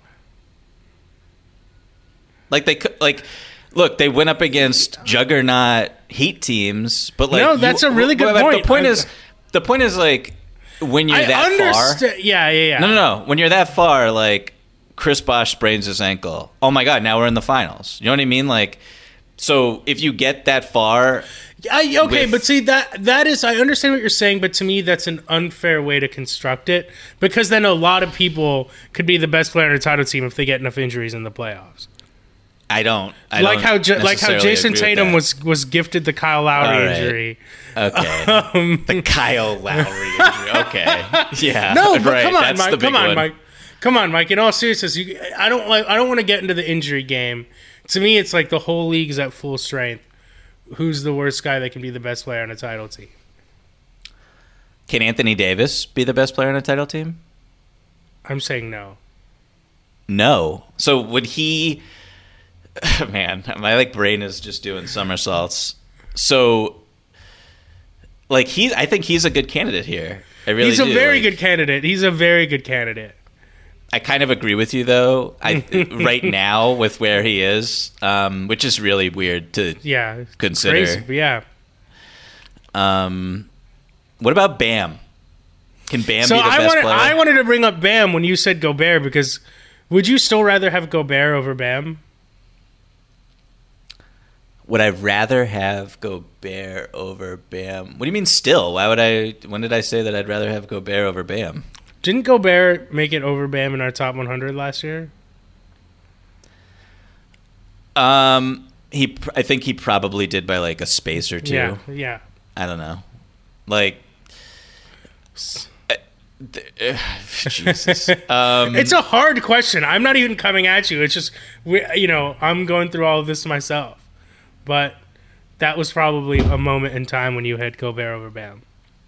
S3: Like they could, like, look, they went up against juggernaut Heat teams, but like,
S4: no, that's
S3: you,
S4: a really good
S3: but
S4: point.
S3: The point
S4: I,
S3: is, the point is like when you're
S4: I
S3: that
S4: understand.
S3: far.
S4: Yeah, yeah, yeah.
S3: No, no, no. When you're that far, like Chris Bosh sprains his ankle. Oh my God! Now we're in the finals. You know what I mean? Like, so if you get that far.
S4: I, okay,
S3: with,
S4: but see that that is I understand what you're saying, but to me that's an unfair way to construct it because then a lot of people could be the best player on a title team if they get enough injuries in the playoffs.
S3: I don't I
S4: like
S3: don't
S4: how J- like how Jason Tatum was was gifted the Kyle Lowry
S3: right.
S4: injury.
S3: Okay,
S4: um,
S3: the Kyle Lowry injury. Okay, yeah,
S4: no, but
S3: right.
S4: come on,
S3: That's
S4: Mike.
S3: the big
S4: Come on,
S3: one.
S4: Mike. Come on, Mike. In all seriousness, you, I don't like. I don't want to get into the injury game. To me, it's like the whole league is at full strength. Who's the worst guy that can be the best player on a title team?
S3: Can Anthony Davis be the best player on a title team?
S4: I'm saying no.
S3: No. So would he? Man, my like brain is just doing somersaults. So like he, I think he's a good candidate here. I really
S4: He's a
S3: do.
S4: very
S3: like,
S4: good candidate. He's a very good candidate.
S3: I kind of agree with you, though. I right now with where he is, um, which is really weird to
S4: yeah
S3: consider.
S4: Crazy, but yeah.
S3: Um, what about Bam? Can Bam
S4: So
S3: be the
S4: I
S3: best
S4: wanted,
S3: player?
S4: I wanted to bring up Bam when you said Gobert, because would you still rather have Gobert over Bam?
S3: Would I rather have Gobert over Bam? What do you mean still? Why would I? When did I say that I'd rather have Gobert over Bam?
S4: Didn't Gobert make it over Bam in our top one hundred last year?
S3: Um, he. I think he probably did by like a space or two.
S4: Yeah, yeah.
S3: I don't know. Like, uh, Jesus. Um,
S4: It's a hard question. I'm not even coming at you. It's just, we, you know, I'm going through all of this myself. But that was probably a moment in time when you had Gobert over Bam.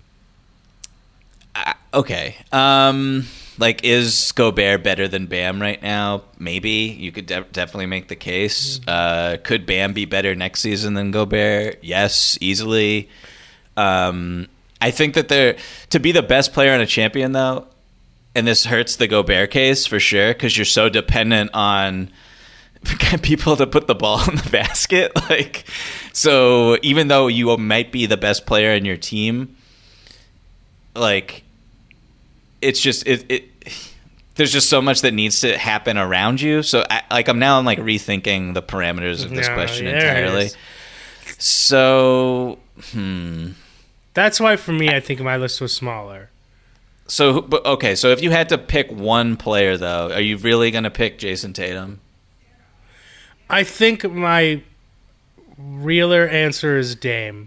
S3: uh, okay. Um, like, is Gobert better than Bam right now? Maybe. You could de- definitely make the case. Uh, could Bam be better next season than Gobert? Yes, easily. Um, I think that they're to be the best player on a champion, though, and this hurts the Gobert case for sure because you're so dependent on people to put the ball in the basket. Like, so even though you might be the best player in your team, like, it's just it. it there's just so much that needs to happen around you. So, I, like, I'm now I'm like rethinking the parameters of this
S4: No,
S3: question
S4: there it
S3: entirely.
S4: is.
S3: So, hmm.
S4: That's why, for me, I think my list was smaller.
S3: So, but okay. So, if you had to pick one player, though, are you really going to pick Jason Tatum?
S4: I think my realer answer is Dame.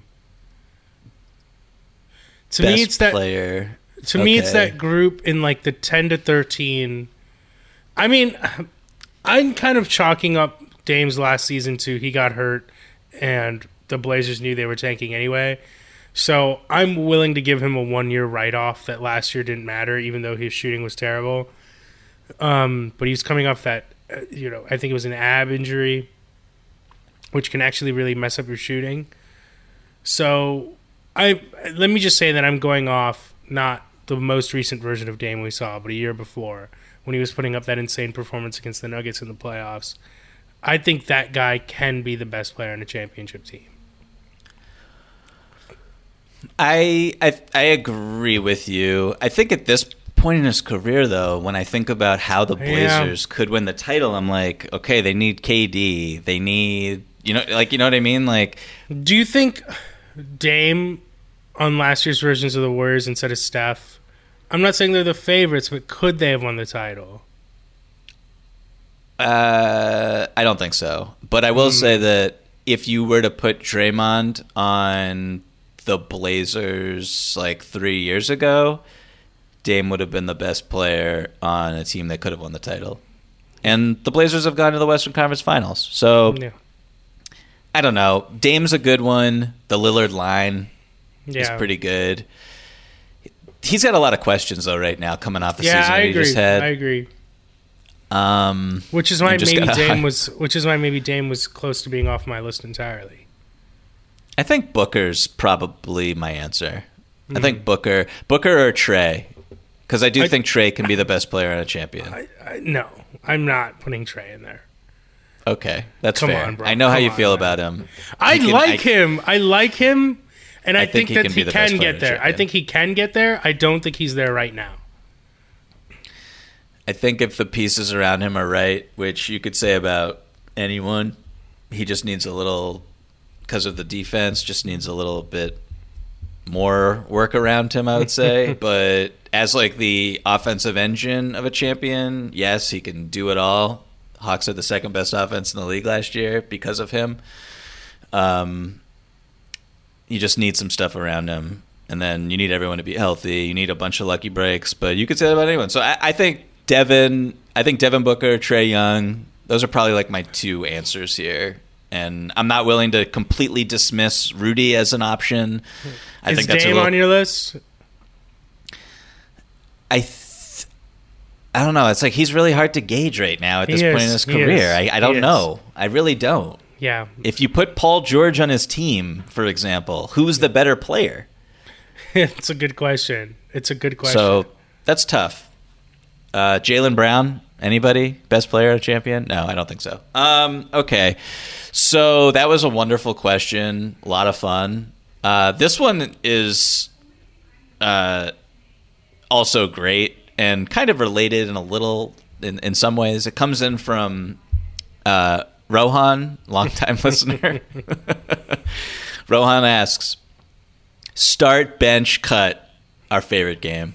S4: To
S3: Best
S4: me, it's that.
S3: player.
S4: To me, it's
S3: Okay.
S4: that group in like the ten to thirteen. I mean, I'm kind of chalking up Dame's last season to he got hurt, and the Blazers knew they were tanking anyway. So I'm willing to give him a one-year write-off that last year didn't matter, even though his shooting was terrible. Um, but he's coming off that, uh, you know, I think it was an ab injury, which can actually really mess up your shooting. So I let me just say that I'm going off not the most recent version of Dame we saw, but a year before when he was putting up that insane performance against the Nuggets in the playoffs. I think that guy can be the best player on a championship team.
S3: I, I I agree with you. I think at this point in his career, though, when I think about how the Blazers yeah. could win the title, I'm like, okay, they need K D. They need, you know, like, you know what I mean? Like,
S4: do you think Dame on last year's versions of the Warriors instead of Steph, I'm not saying they're the favorites, but could they have won the title?
S3: Uh, I don't think so. But I will mm. say that if you were to put Draymond on the Blazers like three years ago, Dame would have been the best player on a team that could have won the title. And the Blazers have gone to the Western Conference Finals. So, yeah. I don't know. Dame's a good one. The Lillard line yeah. is pretty good. He's got a lot of questions, though, right now, coming off the
S4: yeah,
S3: season
S4: I
S3: that he
S4: agree.
S3: just had.
S4: I agree.
S3: Um,
S4: which is why maybe
S3: gotta,
S4: Dame was which is why maybe Dame was close to being off my list entirely.
S3: I think Booker's probably my answer. Mm-hmm. I think Booker, Booker or Trey, because I do I, think Trey can be the best player on a champion.
S4: I, I, no, I'm not putting Trey in there.
S3: Okay, that's
S4: Come
S3: fair.
S4: On, bro.
S3: I know
S4: Come
S3: how you
S4: on,
S3: feel
S4: man.
S3: about him.
S4: I
S3: can,
S4: like
S3: I,
S4: him. I like him, and I, I think,
S3: think he
S4: that
S3: can
S4: he
S3: be the
S4: can
S3: best
S4: get there. I think he can get there. I don't think he's there right now.
S3: I think if the pieces around him are right, which you could say about anyone, he just needs a little, because of the defense, just needs a little bit more work around him, I would say. But as like the offensive engine of a champion, yes, he can do it all. Hawks had the second best offense in the league last year because of him. Um, you just need some stuff around him. And then you need everyone to be healthy. You need a bunch of lucky breaks. But you could say that about anyone. So I, I think Devin, I think Devin Booker, Trae Young, those are probably like my two answers here. And I'm not willing to completely dismiss Rudy as an option. I
S4: Is
S3: think that's
S4: Dame
S3: a little,
S4: on your list?
S3: I th- I don't know. It's like he's really hard to gauge right now at this
S4: he
S3: point
S4: is.
S3: in his
S4: He
S3: career.
S4: is.
S3: I, I don't
S4: he
S3: know. I really don't.
S4: Yeah.
S3: If you put Paul George on his team, for example, who's the better player?
S4: It's a good question. It's a good question.
S3: So that's tough. Uh, Jaylen Brown, anybody? Best player champion? No, I don't think so. Um, okay. So that was a wonderful question. A lot of fun. Uh, this one is uh, also great and kind of related in a little, in, in some ways. It comes in from uh, Rohan, longtime listener. Rohan asks, start, bench, cut, our favorite game.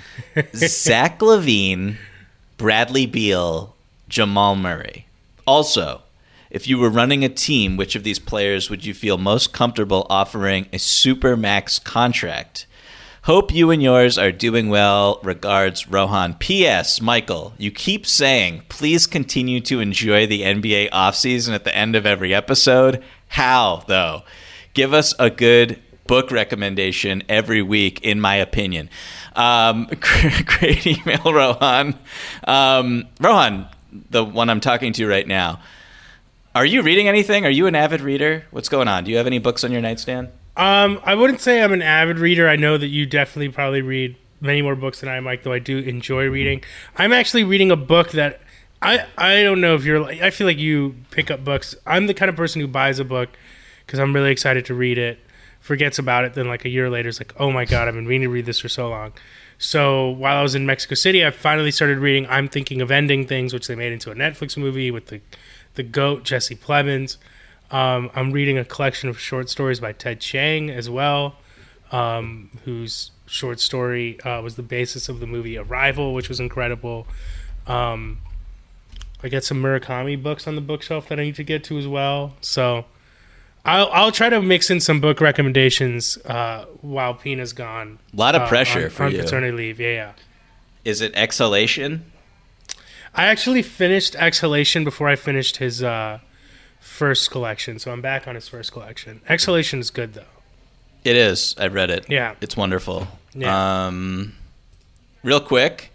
S3: Zach LaVine, Bradley Beal, Jamal Murray. Also, if you were running a team, which of these players would you feel most comfortable offering a super max contract? Hope you and yours are doing well. Regards, Rohan. P S. Michael, you keep saying, please continue to enjoy the N B A offseason at the end of every episode. How, though? Give us a good book recommendation every week, in my opinion. Um, great email, Rohan. Um, Rohan, the one I'm talking to right now. Are you reading anything? Are you an avid reader? What's going on? Do you have any books on your nightstand?
S4: Um, I wouldn't say I'm an avid reader. I know that you definitely probably read many more books than I, Mike, though I do enjoy reading. I'm actually reading a book that I, I don't know if you're like, I feel like you pick up books. I'm the kind of person who buys a book because I'm really excited to read it, forgets about it, then like a year later is like, oh my God, I've been meaning to read this for so long. So while I was in Mexico City, I finally started reading I'm Thinking of Ending Things, which they made into a Netflix movie with the the GOAT, Jesse Plemons. Um, I'm reading a collection of short stories by Ted Chiang as well, um, whose short story uh, was the basis of the movie Arrival, which was incredible. Um, I got some Murakami books on the bookshelf that I need to get to as well. So I'll, I'll try to mix in some book recommendations uh, while Pina's gone.
S3: A lot of
S4: uh,
S3: pressure
S4: on,
S3: for
S4: on
S3: you.
S4: paternity leave. Yeah, yeah.
S3: Is it Exhalation?
S4: I actually finished Exhalation before I finished his uh, first collection, so I'm back on his first collection. Exhalation is good, though.
S3: It is. I read it.
S4: Yeah.
S3: It's wonderful.
S4: Yeah.
S3: Um, real quick,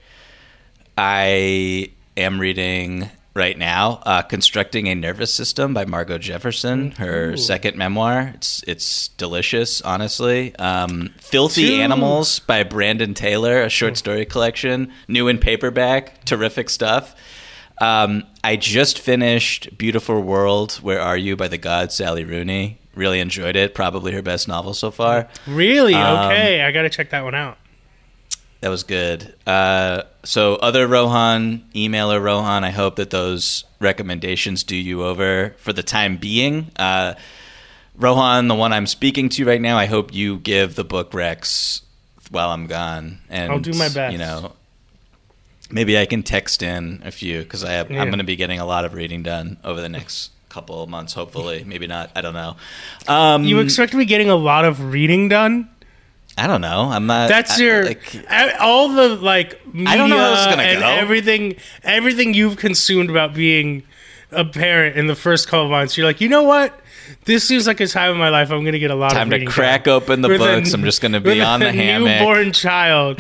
S3: I am reading right now uh, Constructing a Nervous System by Margot Jefferson, her
S4: Ooh.
S3: second memoir. It's it's delicious, honestly. Um, Filthy
S4: Two.
S3: Animals by Brandon Taylor, a short story collection, new in paperback, terrific stuff. Um, I just finished Beautiful World, Where Are You by the God, Sally Rooney. Really enjoyed it. Probably her best novel so far.
S4: Really?
S3: Um,
S4: Okay, I got to check that one out.
S3: That was good. Uh, so other Rohan, emailer Rohan, I hope that those recommendations do you over for the time being. Uh, Rohan, the one I'm speaking to right now, I hope you give the book recs while I'm gone. And
S4: I'll do my best.
S3: You know, maybe I can text in a few because I have,
S4: Yeah.
S3: I'm going to be getting a lot of reading done over the next couple of months, hopefully. Maybe not. I don't know. Um,
S4: You expect to be getting a lot of reading done?
S3: I don't know. I'm not.
S4: That's
S3: I,
S4: your
S3: like,
S4: I- all the like media
S3: I don't know how this is gonna
S4: and
S3: go.
S4: everything. Everything you've consumed about being a parent in the first couple of months, you're like, you know what? This seems like a time in my life I'm going to get a lot
S3: time
S4: of
S3: to
S4: reading
S3: crack
S4: done.
S3: open the
S4: With a-
S3: books. I'm just going to be
S4: with
S3: on
S4: a
S3: the hammock.
S4: newborn child.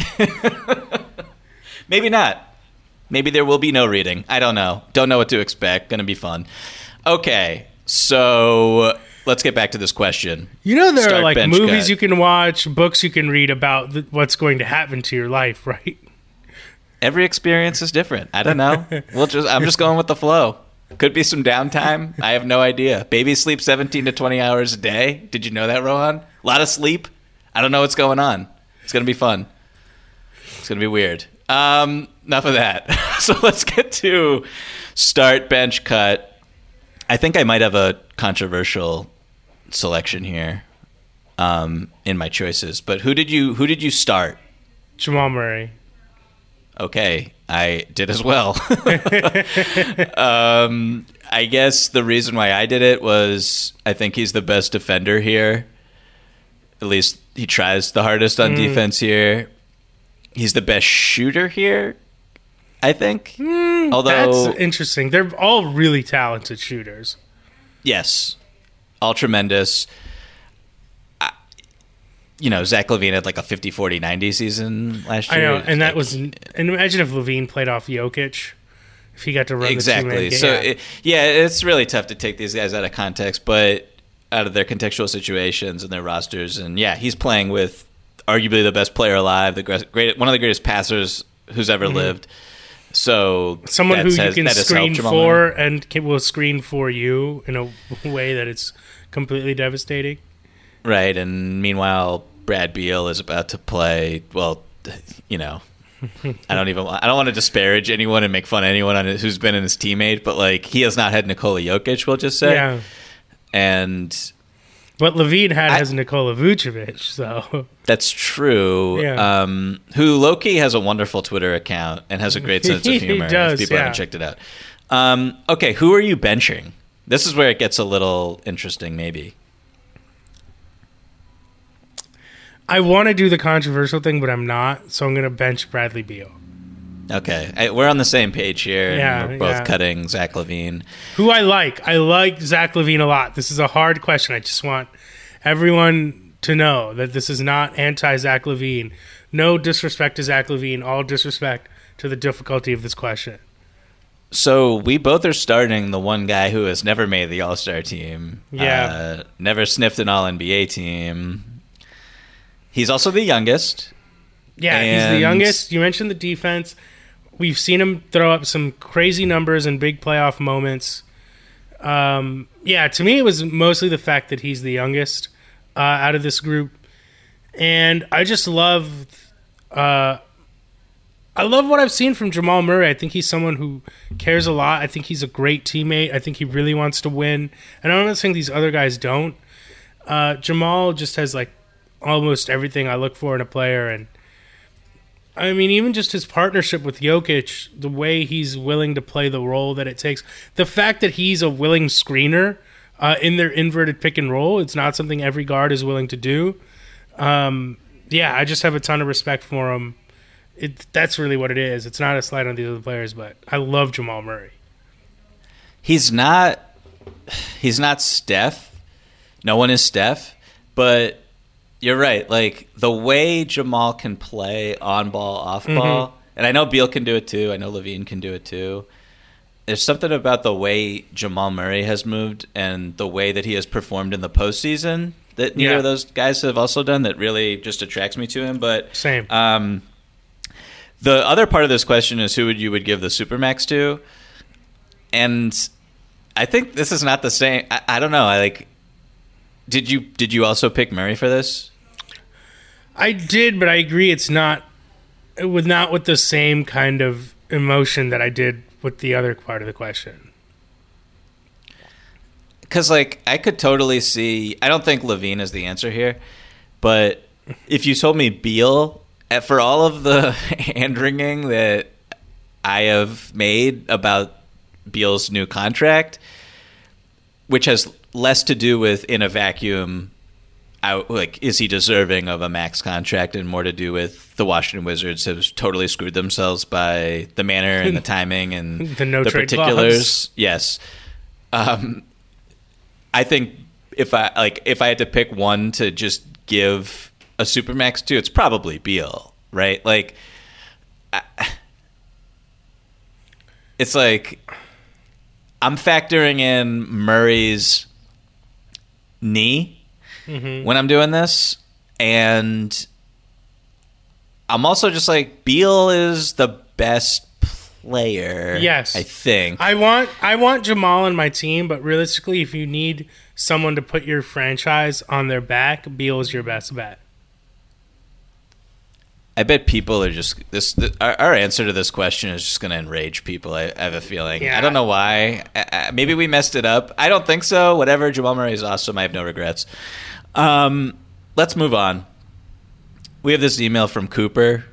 S3: Maybe not. Maybe there will be no reading. I don't know. Don't know what to expect. Going to be fun. Okay, so let's get back to this question.
S4: You know, there
S3: Start
S4: are like
S3: bench
S4: movies
S3: cut.
S4: you can watch, books you can read about th- what's going to happen to your life, right?
S3: Every experience is different. I don't know. We'll just. I'm just going with the flow. Could be some downtime. I have no idea. Babies sleep seventeen to twenty hours a day. Did you know that, Rohan? A lot of sleep. I don't know what's going on. It's going to be fun. It's going to be weird. Um, enough of that. So let's get to start, bench, cut. I think I might have a controversial selection here um, in my choices. But who did you who did you start?
S4: Jamal Murray.
S3: Okay, I did as well. um, I guess the reason why I did it was I think he's the best defender here. At least he tries the hardest on mm. defense here. He's the best shooter here, I think.
S4: Mm,
S3: Although
S4: that's interesting. They're all really talented shooters.
S3: Yes, all tremendous. I, you know, Zach LaVine had like a fifty forty ninety season last year.
S4: I know, and that
S3: like,
S4: was. And imagine if LaVine played off Jokic, if he got to run
S3: exactly.
S4: The
S3: so
S4: yeah.
S3: it, yeah, it's really tough to take these guys out of context, but out of their contextual situations and their rosters, and yeah, he's playing with arguably the best player alive, the great, one of the greatest passers who's ever mm-hmm. lived. So
S4: someone who
S3: has,
S4: you can screen for and can, will screen for you in a way that it's completely devastating.
S3: Right, and meanwhile, Brad Beal is about to play. Well, you know, I don't even. I don't want to disparage anyone and make fun of anyone on it who's been in his teammate, but like he has not had Nikola Jokic. We'll just say,
S4: yeah.
S3: And
S4: what Levine had I, has Nikola Vucevic. So
S3: that's true.
S4: Yeah.
S3: Um, who Loki has a wonderful Twitter account and has a great sense of humor.
S4: He does,
S3: if people
S4: yeah.
S3: haven't checked it out. Um, okay, who are you benching? This is where it gets a little interesting, maybe.
S4: I want to do the controversial thing, but I'm not, so I'm going to bench Bradley Beal.
S3: Okay. I, we're on the same page here.
S4: Yeah,
S3: and we're both
S4: yeah.
S3: cutting Zach LaVine.
S4: Who I like. I like Zach LaVine a lot. This is a hard question. I just want everyone to know that this is not anti-Zach LaVine. No disrespect to Zach LaVine. All disrespect to the difficulty of this question.
S3: So we both are starting the one guy who has never made the All-Star team.
S4: Yeah.
S3: Uh, never sniffed an All N B A team. He's also the youngest.
S4: Yeah, he's the youngest. You mentioned the defense. We've seen him throw up some crazy numbers in big playoff moments. Um, yeah, to me, it was mostly the fact that he's the youngest uh, out of this group. And I just love... Uh, I love what I've seen from Jamal Murray. I think he's someone who cares a lot. I think he's a great teammate. I think he really wants to win. And I'm not saying these other guys don't. Uh, Jamal just has, like, almost everything I look for in a player. And I mean, even just his partnership with Jokic, the way he's willing to play the role that it takes, the fact that he's a willing screener uh, in their inverted pick and roll, it's not something every guard is willing to do. Um, yeah, I just have a ton of respect for him. It, that's really what it is. It's not a slight on these other players, but I love Jamal Murray.
S3: He's not, he's not Steph. No one is Steph, but you're right. Like, the way Jamal can play on ball, off ball, mm-hmm. and I know Beal can do it too. I know LaVine can do it too. There's something about the way Jamal Murray has moved and the way that he has performed in the postseason that neither
S4: yeah.
S3: of those guys have also done that really just attracts me to him. But
S4: same.
S3: Um, the other part of this question is who would you would give the Supermax to? And I think this is not the same. I, I don't know. I like. Did you did you also pick Murray for this?
S4: I did, but I agree it's not with not with the same kind of emotion that I did with the other part of the question.
S3: Because, like, I could totally see... I don't think LaVine is the answer here, but if you told me Beal, for all of the hand-wringing that I have made about Beal's new contract, which has less to do with in a vacuum... I, like, is he deserving of a max contract, and more to do with the Washington Wizards have totally screwed themselves by the manner and the timing and
S4: the, no
S3: the
S4: trade
S3: particulars.
S4: Clause.
S3: Yes, um, I think if I like if I had to pick one to just give a supermax to, it's probably Beal, right? Like, I, it's like I'm factoring in Murray's knee. Mm-hmm. When I'm doing this, and I'm also just like, Beal is the best player.
S4: Yes,
S3: I think
S4: I want I want Jamal on my team, but realistically, if you need someone to put your franchise on their back, Beal is your best bet.
S3: I bet people are just this. The, our, our answer to this question is just going to enrage people. I, I have a feeling.
S4: Yeah.
S3: I don't know why. I, I, maybe we messed it up. I don't think so. Whatever. Jamal Murray is awesome. I have no regrets. Um, let's move on. We have this email from Cooper.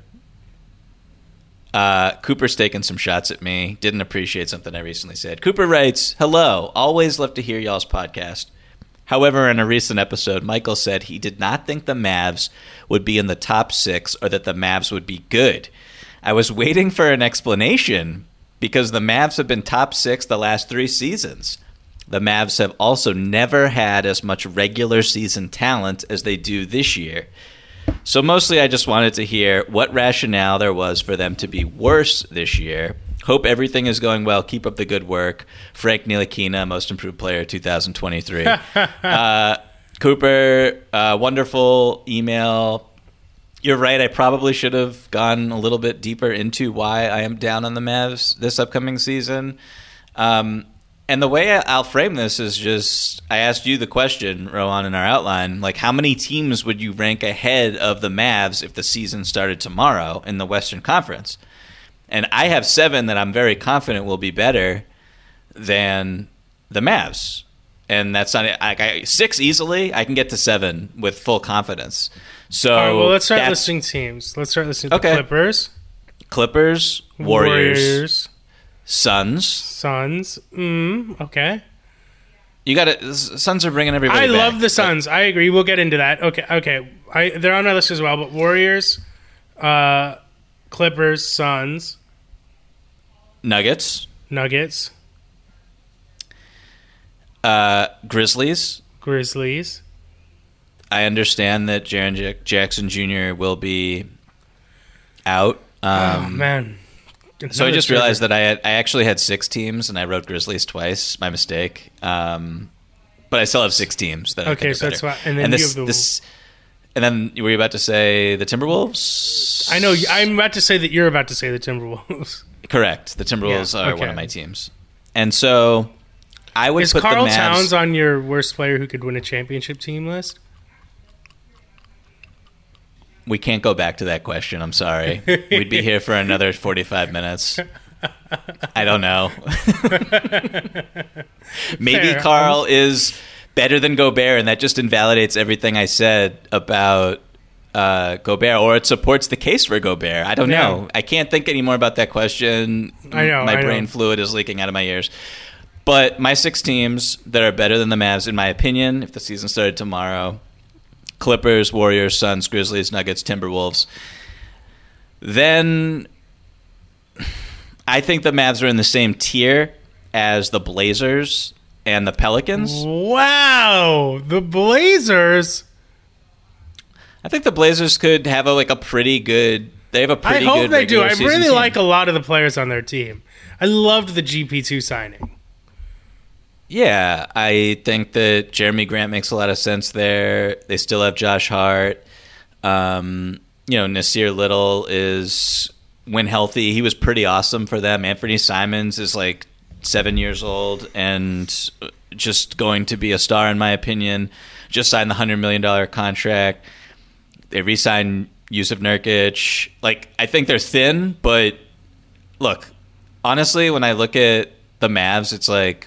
S3: Uh, Cooper's taking some shots at me. Didn't appreciate something I recently said. Cooper writes, "Hello. Always love to hear y'all's podcast. However, in a recent episode, Michael said he did not think the Mavs would be in the top six or that the Mavs would be good. I was waiting for an explanation because the Mavs have been top six the last three seasons. The Mavs have also never had as much regular season talent as they do this year. So mostly I just wanted to hear what rationale there was for them to be worse this year. Hope everything is going well. Keep up the good work. Frank Ntilikina, Most Improved Player two thousand twenty-three. uh, Cooper, uh, wonderful email. you're right. I probably should have gone a little bit deeper into why I am down on the Mavs this upcoming season. Um, and the way I'll frame this is just, I asked you the question, Rohan, in our outline, like how many teams would you rank ahead of the Mavs if the season started tomorrow in the Western Conference? And I have seven that I'm very confident will be better than the Mavs. And that's not I, I, six easily. I can get to seven with full confidence. So,
S4: all right, well, let's start listing teams. Let's start listing
S3: okay.
S4: the Clippers,
S3: Clippers, Warriors,
S4: Warriors,
S3: Suns,
S4: Suns. Mm, okay.
S3: You got it. Suns are bringing everybody.
S4: I
S3: back,
S4: love the Suns.
S3: but...
S4: I agree. We'll get into that. Okay. Okay. I, they're on my list as well. But Warriors, uh, Clippers, Suns,
S3: Nuggets,
S4: Nuggets,
S3: uh, Grizzlies,
S4: Grizzlies.
S3: I understand that Jaren J- Jackson Junior will be out. Um,
S4: oh man! Another
S3: so I just
S4: trigger.
S3: realized that I had, I actually had six teams and I wrote Grizzlies twice. My mistake. Um, but I still have six teams that I
S4: Okay,
S3: think are
S4: so that's
S3: better.
S4: why. And then
S3: and
S4: you
S3: this,
S4: have the.
S3: this, and then were you about to say the Timberwolves?
S4: I know. I'm about to say that you're about to say the Timberwolves.
S3: Correct. The Timberwolves
S4: Yeah,
S3: are
S4: okay.
S3: one of my teams, and so I would
S4: Is
S3: put
S4: Karl
S3: the Mavs.
S4: Towns on your worst player who could win a championship team list?
S3: We can't go back to that question. I'm sorry. We'd be here for another forty-five minutes. I don't know. Maybe
S4: Fair.
S3: Karl is better than Gobert, and that just invalidates everything I said about uh, Gobert, or it supports the case for Gobert. I don't
S4: Yeah.
S3: know. I can't think anymore about that question.
S4: I know,
S3: My
S4: I
S3: brain
S4: know.
S3: fluid is leaking out of my ears. But my six teams that are better than the Mavs, in my opinion, if the season started tomorrow: Clippers, Warriors, Suns, Grizzlies, Nuggets, Timberwolves. Then I think the Mavs are in the same tier as the Blazers and the Pelicans.
S4: Wow, the Blazers.
S3: I think the Blazers could have a, like a pretty good. They have a
S4: I
S3: pretty
S4: hope
S3: good.
S4: they do.
S3: regular
S4: I
S3: season
S4: really
S3: team.
S4: like a lot of the players on their team. I loved the G P two signing.
S3: Yeah, I think that Jeremy Grant makes a lot of sense there. They still have Josh Hart. Um, you know, Nasir Little is, when healthy, he was pretty awesome for them. Anthony Simons is like seven years old and just going to be a star, in my opinion. Just signed the one hundred million dollars contract. They re-signed Yusuf Nurkic. Like, I think they're thin, but look, honestly, when I look at the Mavs, it's like,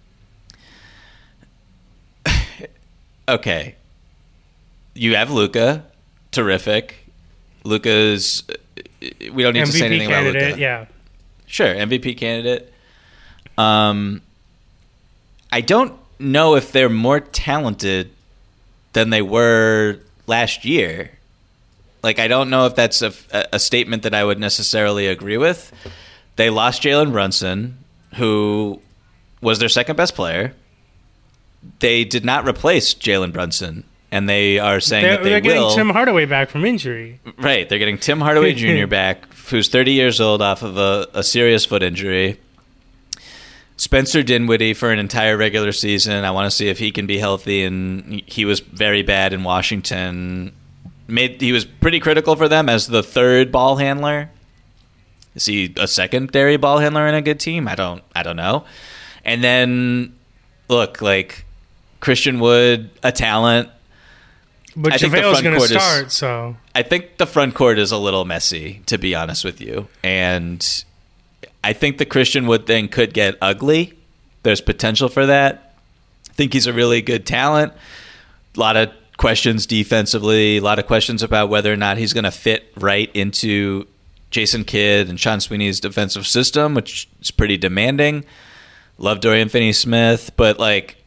S3: okay, you have Luka, terrific. Luka's, we don't need
S4: M
S3: to
S4: V
S3: say
S4: P
S3: anything about
S4: candidate,
S3: Luka.
S4: yeah.
S3: Sure, M V P candidate. Um, I don't know if they're more talented than they were last year. Like, I don't know if that's a, a statement that I would necessarily agree with. They lost Jalen Brunson, who was their second best player. They did not replace Jalen Brunson, and they are saying
S4: They're,
S3: that they
S4: they're getting
S3: will.
S4: Tim Hardaway back from injury.
S3: Right, they're getting Tim Hardaway Junior back, who's thirty years old off of a, a serious foot injury. Spencer Dinwiddie for an entire regular season. I want to see if he can be healthy, and he was very bad in Washington. Made he was pretty critical for them as the third ball handler. Is he a secondary ball handler in a good team? I don't I don't know. And then look, like Christian Wood, a talent.
S4: But
S3: I think the
S4: JaVale's
S3: front
S4: going to
S3: court is-
S4: start, so.
S3: I think the front court is a little messy, to be honest with you. And I think the Christian Wood thing could get ugly. There's potential for that. I think he's a really good talent. A lot of questions defensively, a lot of questions about whether or not he's going to fit right into Jason Kidd and Sean Sweeney's defensive system, which is pretty demanding. Love Dorian Finney-Smith, but like,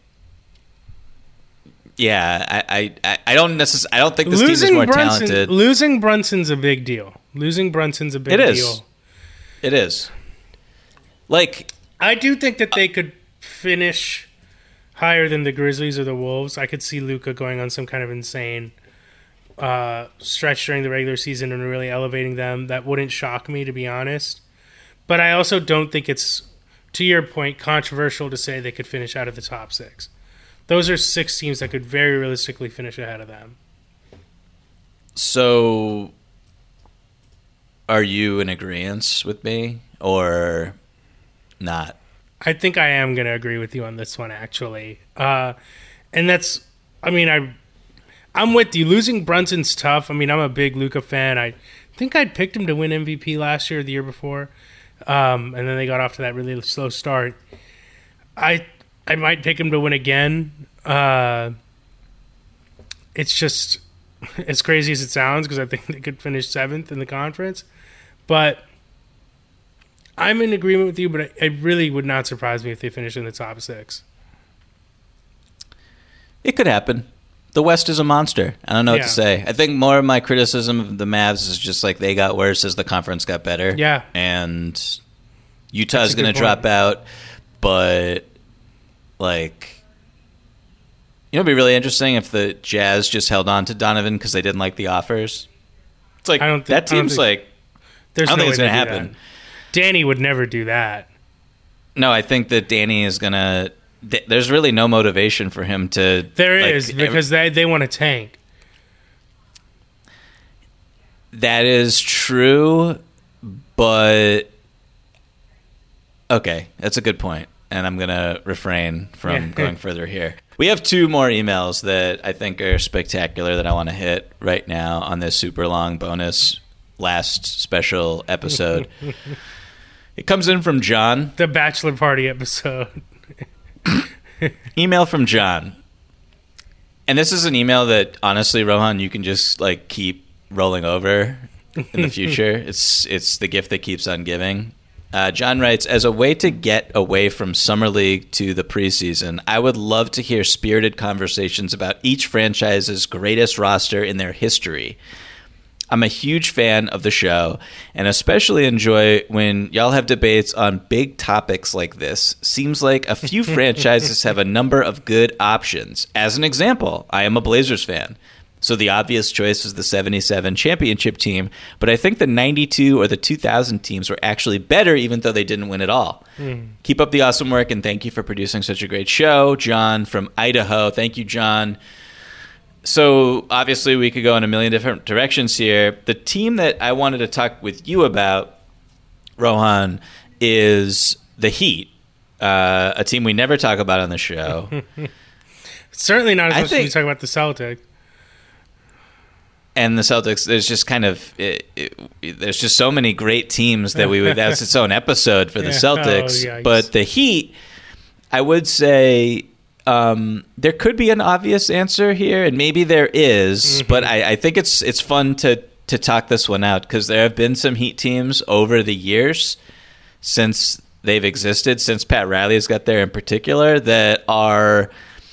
S3: yeah, I I, I don't necessarily. I don't think this team is more
S4: Brunson,
S3: talented.
S4: Losing Brunson's a big deal. Losing Brunson's a big
S3: It is.
S4: deal.
S3: It is. Like,
S4: I do think that they could finish higher than the Grizzlies or the Wolves. I could see Luka going on some kind of insane uh, stretch during the regular season and really elevating them. That wouldn't shock me, to be honest. But I also don't think it's, to your point, controversial to say they could finish out of the top six. Those are six teams that could very realistically finish ahead of them.
S3: so are you in agreement with me or not?
S4: I think I am going to agree with you on this one, actually. Uh, and that's, I mean, I, I'm with you. Losing Brunson's tough. I mean, I'm a big Luka fan. I think I'd picked him to win M V P last year or the year before. Um, and then they got off to that really slow start. I I might pick him to win again. Uh, it's just, as crazy as it sounds, because I think they could finish seventh in the conference. But I'm in agreement with you, but it really would not surprise me if they finish in the top six.
S3: It could happen. The West is a monster. I don't know
S4: Yeah.
S3: what to say. I think more of my criticism of the Mavs is just like they got worse as the conference got better.
S4: Yeah.
S3: And Utah's
S4: That's a
S3: going to
S4: good
S3: drop
S4: point.
S3: out, but like, you know, it'd be really interesting if the Jazz just held on to Donovan because they didn't like the offers. It's like
S4: I don't thi-
S3: that
S4: I don't
S3: team's
S4: think-
S3: like.
S4: There's
S3: I don't
S4: no
S3: think it's
S4: way
S3: going to
S4: they do
S3: happen.
S4: that. Danny would never do that.
S3: No, I think that Danny is going to. Th- there's really no motivation for him to.
S4: There
S3: like,
S4: is, because they, they want to tank.
S3: That is true, but okay, that's a good point, and I'm gonna refrain from
S4: Yeah.
S3: going further here. We have two more emails that I think are spectacular that I want to hit right now on this super long bonus last special episode. It comes in from John.
S4: The bachelor party episode.
S3: Email from John. And this is an email that honestly, Rohan, you can just like keep rolling over in the future. it's it's the gift that keeps on giving. Uh, John writes, as a way to get away from Summer League to the preseason, I would love to hear spirited conversations about each franchise's greatest roster in their history. I'm a huge fan of the show and especially enjoy when y'all have debates on big topics like this. Seems like a few franchises have a number of good options. As an example, I am a Blazers fan, so the obvious choice is the seventy-seven championship team, but I think the ninety-two or the two thousand teams were actually better even though they didn't win at all. Mm. Keep up the awesome work and thank you for producing such a great show. John from Idaho. Thank you, John. So obviously we could go in a million different directions here. The team that I wanted to talk with you about, Rohan, is the Heat, uh, a team we never talk about on the show.
S4: Certainly not as
S3: I
S4: much
S3: think-
S4: as we talk about the Celtics.
S3: And the Celtics, there's just kind of, it, it, there's just so many great teams that we would, that's its own episode for the
S4: Yeah.
S3: Celtics.
S4: Oh, yikes.
S3: But the Heat, I would say um, there could be an obvious answer here, and maybe there is,
S4: Mm-hmm.
S3: but I, I think it's it's fun to, to talk this one out because there have been some Heat teams over the years since they've existed, since Pat Riley's got there in particular, that are,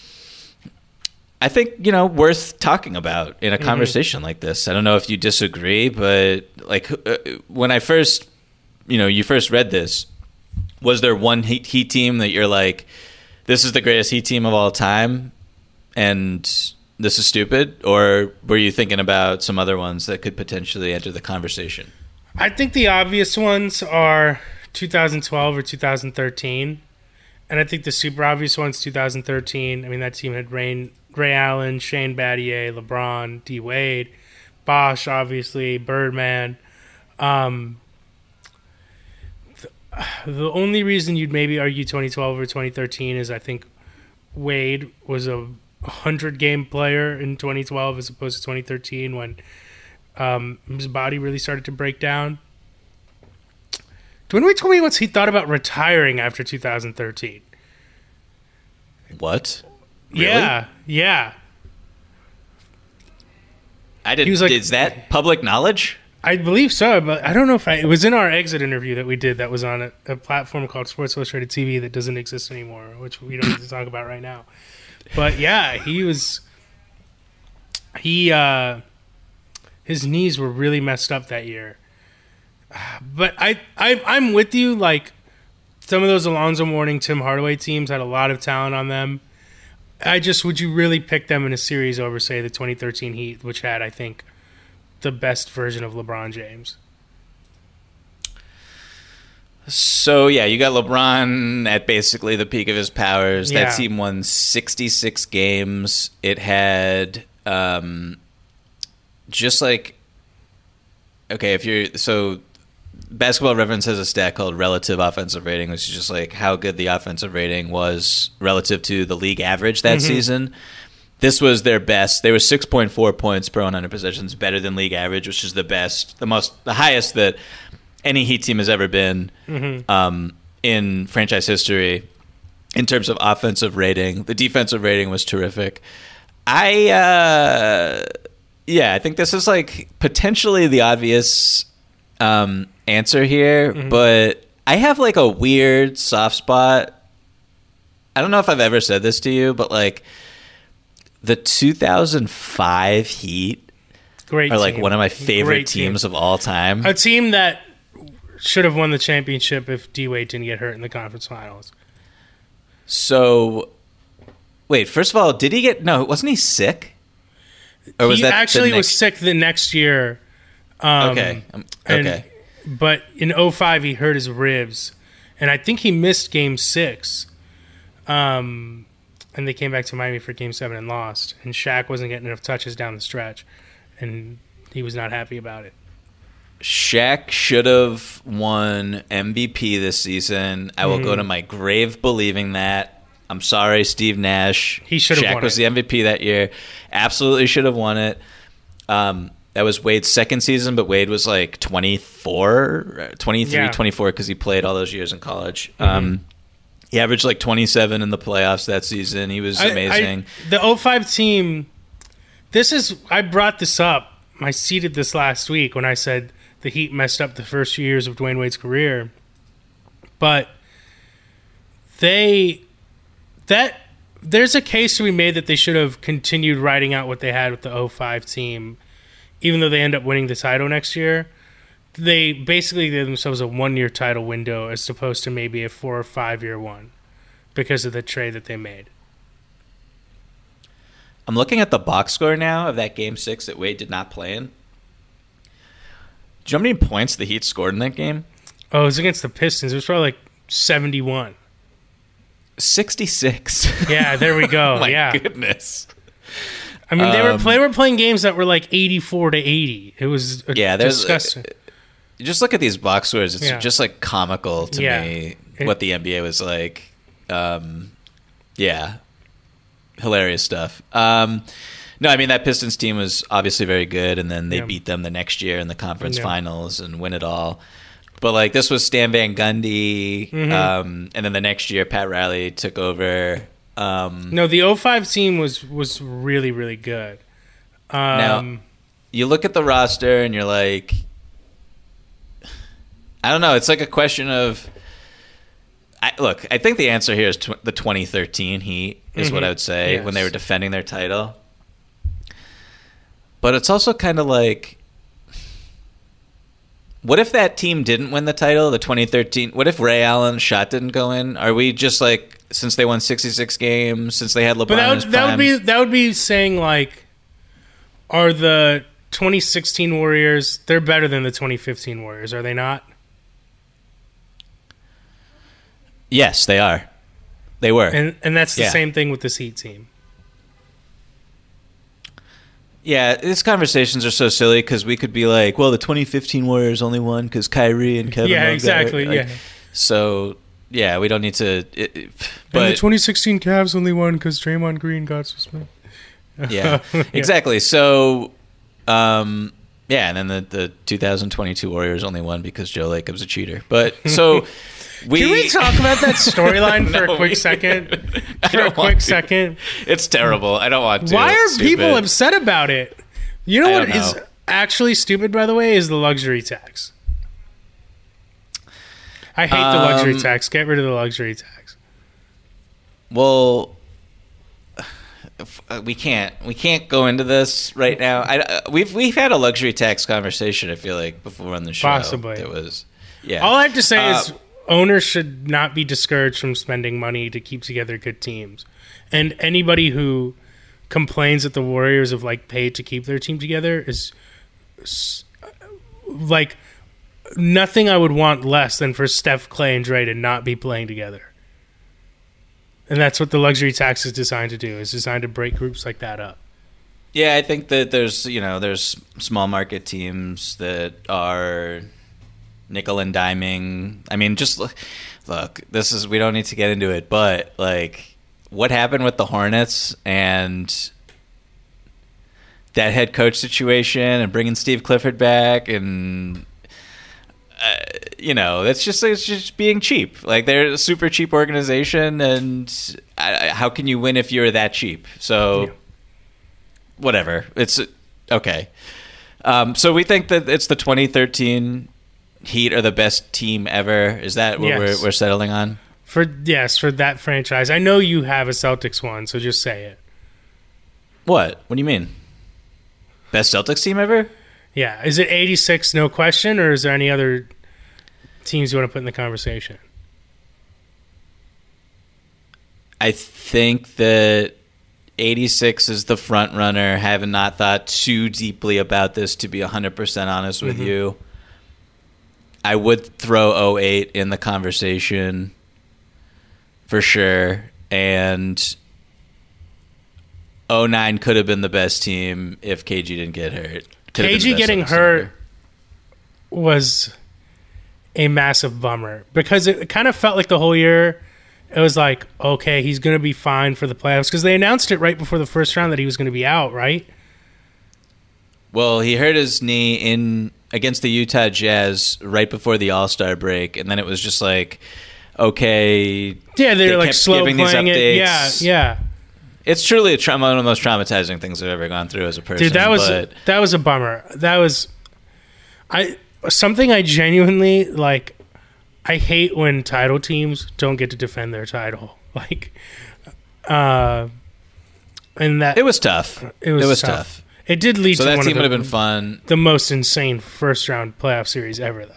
S3: I think, you know, worth talking about in a conversation mm-hmm. like this. I don't know if you disagree, but like uh, when I first, you know, you first read this, was there one Heat, heat team that you're like, this is the greatest Heat team of all time and this is stupid? Or were you thinking about some other ones that could potentially enter the conversation?
S4: I think the obvious ones are two thousand twelve or two thousand thirteen. And I think the super obvious ones, two thousand thirteen. I mean, that team had Rain, Ray Allen, Shane Battier, LeBron, D. Wade, Bosh, obviously, Birdman. Um, the, the only reason you'd maybe argue twenty twelve or twenty thirteen is I think Wade was a hundred-game player in twenty twelve as opposed to twenty thirteen when um, his body really started to break down. Dwayne Wade told me once he thought about retiring after two thousand thirteen.
S3: What? Really?
S4: Yeah, yeah.
S3: I didn't.
S4: He was like-
S3: is that public knowledge?
S4: I believe so, but I don't know if I... It was in our exit interview that we did that was on a, a platform called Sports Illustrated T V that doesn't exist anymore, which we don't need to talk about right now. But yeah, he was... He, uh... His knees were really messed up that year. But I, I, I'm with you. Like, some of those Alonzo Mourning, Tim Hardaway teams had a lot of talent on them. I just, would you really pick them in a series over, say, the twenty thirteen Heat, which had, I think, the best version of LeBron James?
S3: So, yeah, you got LeBron at basically the peak of his powers.
S4: Yeah.
S3: That team won sixty-six games. It had um, just like, okay, if you're, so Basketball Reference has a stat called relative offensive rating, which is just like how good the offensive rating was relative to the league average that mm-hmm. season. This was their best. They were six point four points per one hundred possessions, better than league average, which is the best, the most, the highest that any Heat team has ever been mm-hmm. um, in franchise history in terms of offensive rating. The defensive rating was terrific. I, uh, yeah, I think this is like potentially the obvious um, answer here, mm-hmm. but I have like a weird soft spot. I don't know if I've ever said this to you, but like the two thousand five Heat
S4: Great
S3: are like
S4: team.
S3: one of my favorite
S4: Great
S3: teams
S4: team.
S3: of all time.
S4: A team that should have won the championship if D-Wade didn't get hurt in the conference finals.
S3: So, wait, first of all, did he get... No, wasn't he sick? Or was
S4: he
S3: that
S4: actually
S3: next...
S4: was sick the next year. Um,
S3: okay. Um, okay.
S4: And, but in oh five, he hurt his ribs. And I think he missed game six. Um, and they came back to Miami for game seven and lost. And Shaq wasn't getting enough touches down the stretch. And he was not happy about it.
S3: Shaq should have won M V P this season. I will mm-hmm. go to my grave believing that. I'm sorry, Steve Nash.
S4: He should have
S3: Shaq
S4: won
S3: was
S4: it.
S3: the M V P that year. Absolutely should have won it. Um, that was Wade's second season, but Wade was like twenty-four, twenty-three, yeah. twenty-four because he played all those years in college. Mm-hmm. Um, he averaged like twenty-seven in the playoffs that season. He was amazing.
S4: I, I, the oh five team, this is, I brought this up. I seeded this last week when I said the Heat messed up the first few years of Dwayne Wade's career. But they, that, there's a case to be made that they should have continued riding out what they had with the oh five team, even though they end up winning the title next year. They basically gave themselves a one-year title window as opposed to maybe a four- or five-year one because of the trade that they made.
S3: I'm looking at the box score now of that game six that Wade did not play in. Do you know how many points the Heat scored in that game?
S4: Oh, it was against the Pistons. It was probably like seventy-one.
S3: sixty-six.
S4: Yeah, there we go.
S3: Oh my
S4: yeah.
S3: goodness.
S4: I mean, they
S3: um,
S4: were they were playing games that were like eighty-four to eighty. It was
S3: yeah,
S4: disgusting.
S3: Uh, just look at these box scores. It's
S4: yeah.
S3: just like comical to
S4: yeah.
S3: me
S4: it,
S3: what the N B A was like. Um, yeah. Hilarious stuff. Um, no, I mean, that Pistons team was obviously very good, and then they yeah. beat them the next year in the conference yeah. finals and win it all. But, like, this was Stan Van Gundy, mm-hmm. um, and then the next year Pat Riley took over. Um,
S4: no, the oh five team was, was really, really good. Um,
S3: now, you look at the roster, and you're like, I don't know. It's like a question of... I, look, I think the answer here is tw- the twenty thirteen Heat is mm-hmm. what I would say yes. when they were defending their title. But it's also kind of like, what if that team didn't win the title, the twenty thirteen? What if Ray Allen's shot didn't go in? Are we just like, since they won sixty-six games, since they had LeBron
S4: but that would,
S3: in his
S4: that
S3: prime?
S4: would be that would be saying like, are the twenty sixteen Warriors? They're better than the twenty fifteen Warriors, are they not?
S3: Yes, they are. They were.
S4: And and that's the
S3: yeah.
S4: same thing with this Heat team.
S3: Yeah, these conversations are so silly because we could be like, well, the twenty fifteen Warriors only won because Kyrie and Kevin
S4: Yeah,
S3: Love
S4: exactly,
S3: like,
S4: yeah.
S3: So, yeah, we don't need to... It, it, but,
S4: and the twenty sixteen Cavs only won because Draymond Green got suspended.
S3: Yeah, yeah, exactly. So, um, yeah, and then the, the two thousand twenty-two Warriors only won because Joe Lacob's a cheater. But, so... We,
S4: Can we talk about that storyline for
S3: no,
S4: a quick
S3: we,
S4: second? For a quick second.
S3: It's terrible. I don't want to.
S4: Why are
S3: it's
S4: people
S3: stupid.
S4: upset about it? You know
S3: I
S4: what
S3: know.
S4: is actually stupid, by the way, is the luxury tax. I hate um, the luxury tax. Get rid of the luxury tax.
S3: Well, we can't. We can't go into this right now. I, we've we've had a luxury tax conversation. I feel like before on the show.
S4: Possibly.
S3: It was. Yeah.
S4: All I have to say
S3: uh,
S4: is. Owners should not be discouraged from spending money to keep together good teams. And anybody who complains that the Warriors have like paid to keep their team together is like nothing I would want less than for Steph, Clay, and Dre to not be playing together. And that's what the luxury tax is designed to do. It's designed to break groups like that up.
S3: Yeah, I think that there's, you know, there's small market teams that are nickel and diming. I mean, just look, look, this is, we don't need to get into it, but like what happened with the Hornets and that head coach situation and bringing Steve Clifford back and, uh, you know, that's just, it's just being cheap. Like they're a super cheap organization and I, how can you win if you're that cheap? So yeah. Whatever. It's okay. Um, so we think that it's the twenty thirteen Heat are the best team ever. Is that what yes. we're, we're settling on?
S4: For yes, for that franchise. I know you have a Celtics one, so just say it.
S3: What? What do you mean? Best Celtics team ever?
S4: Yeah. Is it eighty-six, no question, or is there any other teams you want to put in the conversation?
S3: I think that eighty-six is the front runner. Have not thought too deeply about this, to be one hundred percent honest with mm-hmm. you. I would throw oh eight in the conversation for sure. And oh nine could have been the best team if K G didn't get hurt. Could
S4: K G getting hurt was a massive bummer because it kind of felt like the whole year it was like, okay, he's going to be fine for the playoffs because they announced it right before the first round that he was going to be out, right?
S3: Well, he hurt his knee in against the Utah Jazz right before the All-Star break, and then it was just like, okay.
S4: Yeah, they were like slow playing it. Yeah, yeah.
S3: It's truly a trauma, one of the most traumatizing things I've ever gone through as a person.
S4: Dude, that was
S3: but...
S4: that was a bummer. That was I something I genuinely like. I hate when title teams don't get to defend their title. Like, uh, and that
S3: it was tough.
S4: It was,
S3: it was
S4: tough.
S3: tough.
S4: It did lead
S3: so
S4: to
S3: that
S4: one
S3: team
S4: of the,
S3: would have been fun.
S4: The most insane first round playoff series ever, though.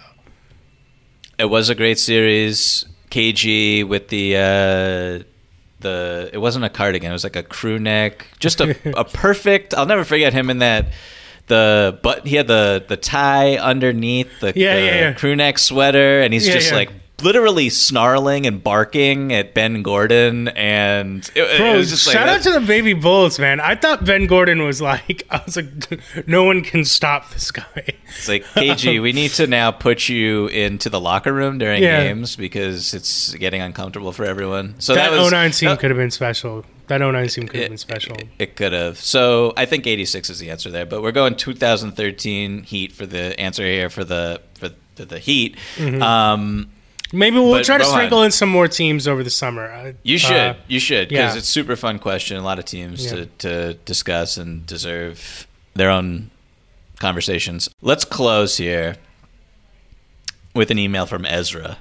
S3: It was a great series. K G with the uh, the it wasn't a cardigan. It was like a crew neck. Just a, a perfect. I'll never forget him in that. The but he had the the tie underneath the,
S4: yeah,
S3: the
S4: yeah, yeah.
S3: crew neck sweater, and he's
S4: yeah,
S3: just
S4: yeah.
S3: like literally snarling and barking at Ben Gordon, and it,
S4: Bro,
S3: it was just
S4: shout
S3: like,
S4: out to the baby Bulls, man. I thought Ben Gordon was like, I was like, no one can stop this guy.
S3: It's like, K G, we need to now put you into the locker room during yeah. games because it's getting uncomfortable for everyone. So
S4: that,
S3: that was
S4: oh nine team
S3: uh,
S4: could have been special. That oh nine team could have been special.
S3: It, it could have. So I think eighty-six is the answer there, but we're going two thousand thirteen Heat for the answer here for the for the, the Heat.
S4: Mm-hmm.
S3: Um,
S4: Maybe we'll try to
S3: Rohan,
S4: sprinkle in some more teams over the summer.
S3: You should. Uh, you should, because
S4: yeah.
S3: it's a super fun question. A lot of teams
S4: yeah.
S3: to, to discuss and deserve their own conversations. Let's close here with an email from Ezra.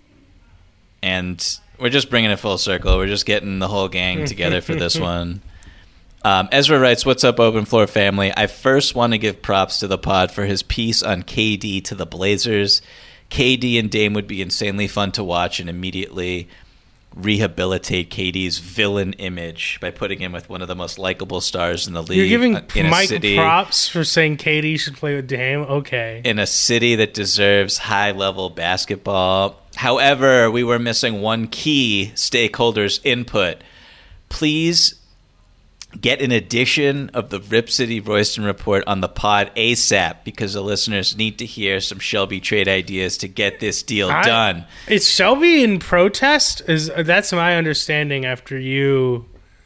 S3: And we're just bringing it full circle. We're just getting the whole gang together for this one. Um, Ezra writes, "What's up, Open Floor family? I first want to give props to the pod for his piece on K D to the Blazers. K D and Dame would be insanely fun to watch and immediately rehabilitate K D's villain image by putting him with one of the most likable stars in the league."
S4: You're giving
S3: in
S4: Mike
S3: a city,
S4: props for saying K D should play with Dame? Okay.
S3: In a city that deserves high-level basketball. However, we were missing one key stakeholder's input. Please get an edition of the Rip City Royston Report on the pod ASAP because the listeners need to hear some Shelby trade ideas to get this deal
S4: I,
S3: done.
S4: Is Shelby in protest? Is that's my understanding after you...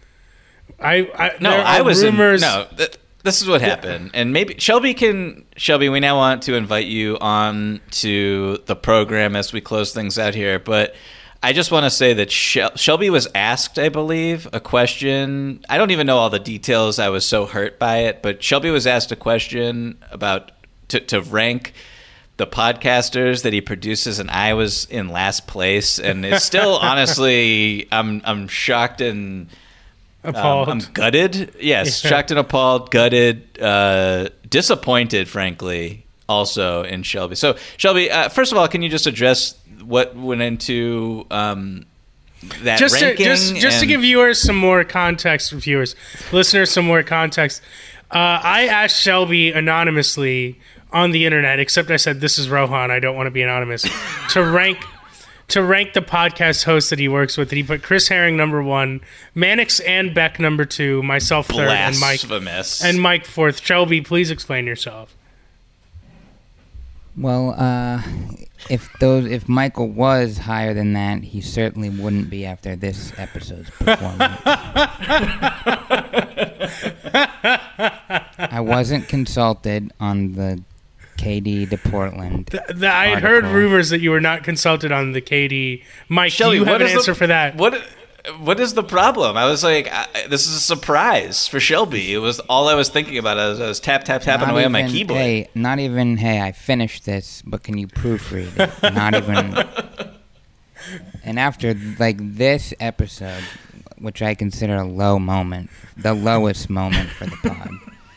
S4: I, I
S3: No,
S4: there
S3: I was
S4: rumors...
S3: in... No, th- this is what happened. And maybe Shelby can... Shelby, we now want to invite you on to the program as we close things out here, but... I just want to say that Shel- Shelby was asked, I believe, a question. I don't even know all the details. I was so hurt by it. But Shelby was asked a question about to, to rank the podcasters that he produces, and I was in last place. And it's still, honestly, I'm I'm shocked and
S4: appalled.
S3: Um, I'm gutted. Yes,
S4: yeah.
S3: shocked and appalled, gutted, uh, disappointed, frankly, also in Shelby. So, Shelby, uh, first of all, can you just address what went into um, that
S4: just
S3: ranking?
S4: To, just just
S3: and-
S4: to give viewers some more context, viewers, listeners, some more context. Uh, I asked Shelby anonymously on the internet, except I said, "This is Rohan. I don't want to be anonymous." to rank to rank the podcast hosts that he works with, and he put Chris Herring number one, Mannix and Beck number two, myself third, and Mike and Mike fourth. Shelby, please explain yourself.
S5: Well, uh, if those if Michael was higher than that, he certainly wouldn't be after this episode's performance. I wasn't consulted on the K D to Portland.
S4: The, the, I had heard rumors that you were not consulted on the K D. Mike, Shelby, do you have an answer
S3: the,
S4: for that?
S3: What What is the problem? I was like, I, this is a surprise for Shelby. It was all I was thinking about. I was, I was tap, tap, tapping
S5: not
S3: away
S5: even,
S3: on my keyboard.
S5: Hey, not even, hey, I finished this, but can you proofread it? Not even. And after, like, this episode, which I consider a low moment, the lowest moment for the pod.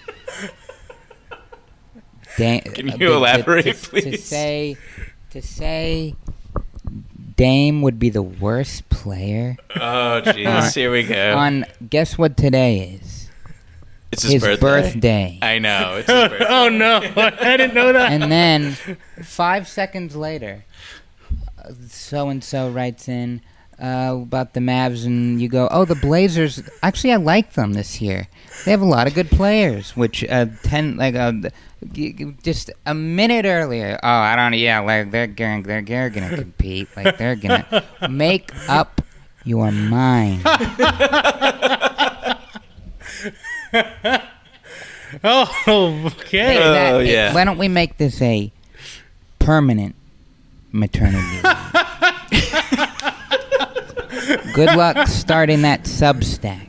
S5: Da-
S3: Can you
S5: to,
S3: elaborate,
S5: to, to,
S3: please?
S5: To say, to say Dame would be the worst player.
S3: Oh, jeez. Here we go.
S5: On, guess what today is?
S3: It's his,
S5: his
S3: birthday.
S5: birthday.
S3: I know. It's his birthday.
S4: Oh, no. I didn't know that.
S5: And then, five seconds later, so-and-so writes in uh, about the Mavs, and you go, oh, the Blazers, actually, I like them this year. They have a lot of good players, which uh, ten, like, uh, just a minute earlier, oh, I don't know, yeah, like, they're going they're, they're gonna compete. Like, they're gonna make up your mind.
S4: Oh, okay.
S5: Hey, that,
S3: Oh,
S5: hey,
S3: yeah.
S5: why don't we make this a permanent maternity leave? Good luck starting that Substack.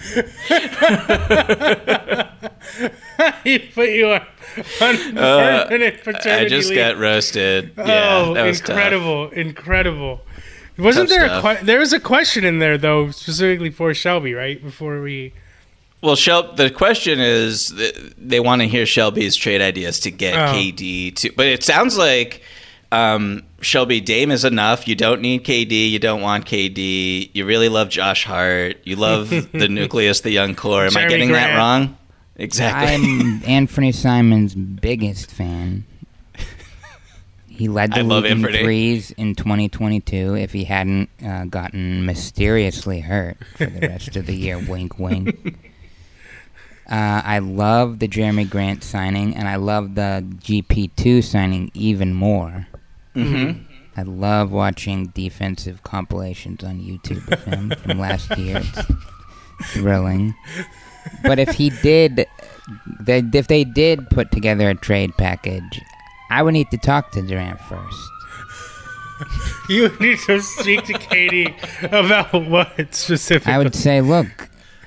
S4: He put you on, on
S3: Uh,
S4: permanent paternity
S3: I just
S4: leave.
S3: got roasted. Yeah,
S4: Oh,
S3: that was
S4: incredible, incredible. Wasn't
S3: Tough
S4: there
S3: stuff.
S4: a que- there was a question in there though, specifically for Shelby, right? Before we
S3: Well, Shel- the question is, th- they want to hear Shelby's trade ideas to get
S4: Oh.
S3: K D to, but it sounds like um, Shelby, Dame is enough. You don't need K D. You don't want K D. You really love Josh Hart. You love the nucleus, the young core. Am
S4: Jeremy
S3: I getting
S4: Grant.
S3: that wrong? Exactly.
S5: I'm Anthony Simon's biggest fan. He led the
S3: I love
S5: league in
S3: Anthony.
S5: threes in twenty twenty-two if he hadn't uh, gotten mysteriously hurt for the rest of the year. Wink, wink. Uh, I love the Jeremy Grant signing, and I love the G P two signing even more.
S3: Mm-hmm.
S5: I love watching defensive compilations on YouTube of him from last year. It's thrilling. But if he did, they, if they did put together a trade package, I would need to talk to Durant first.
S4: you need to speak to Katie about what specifically.
S5: I would say, look,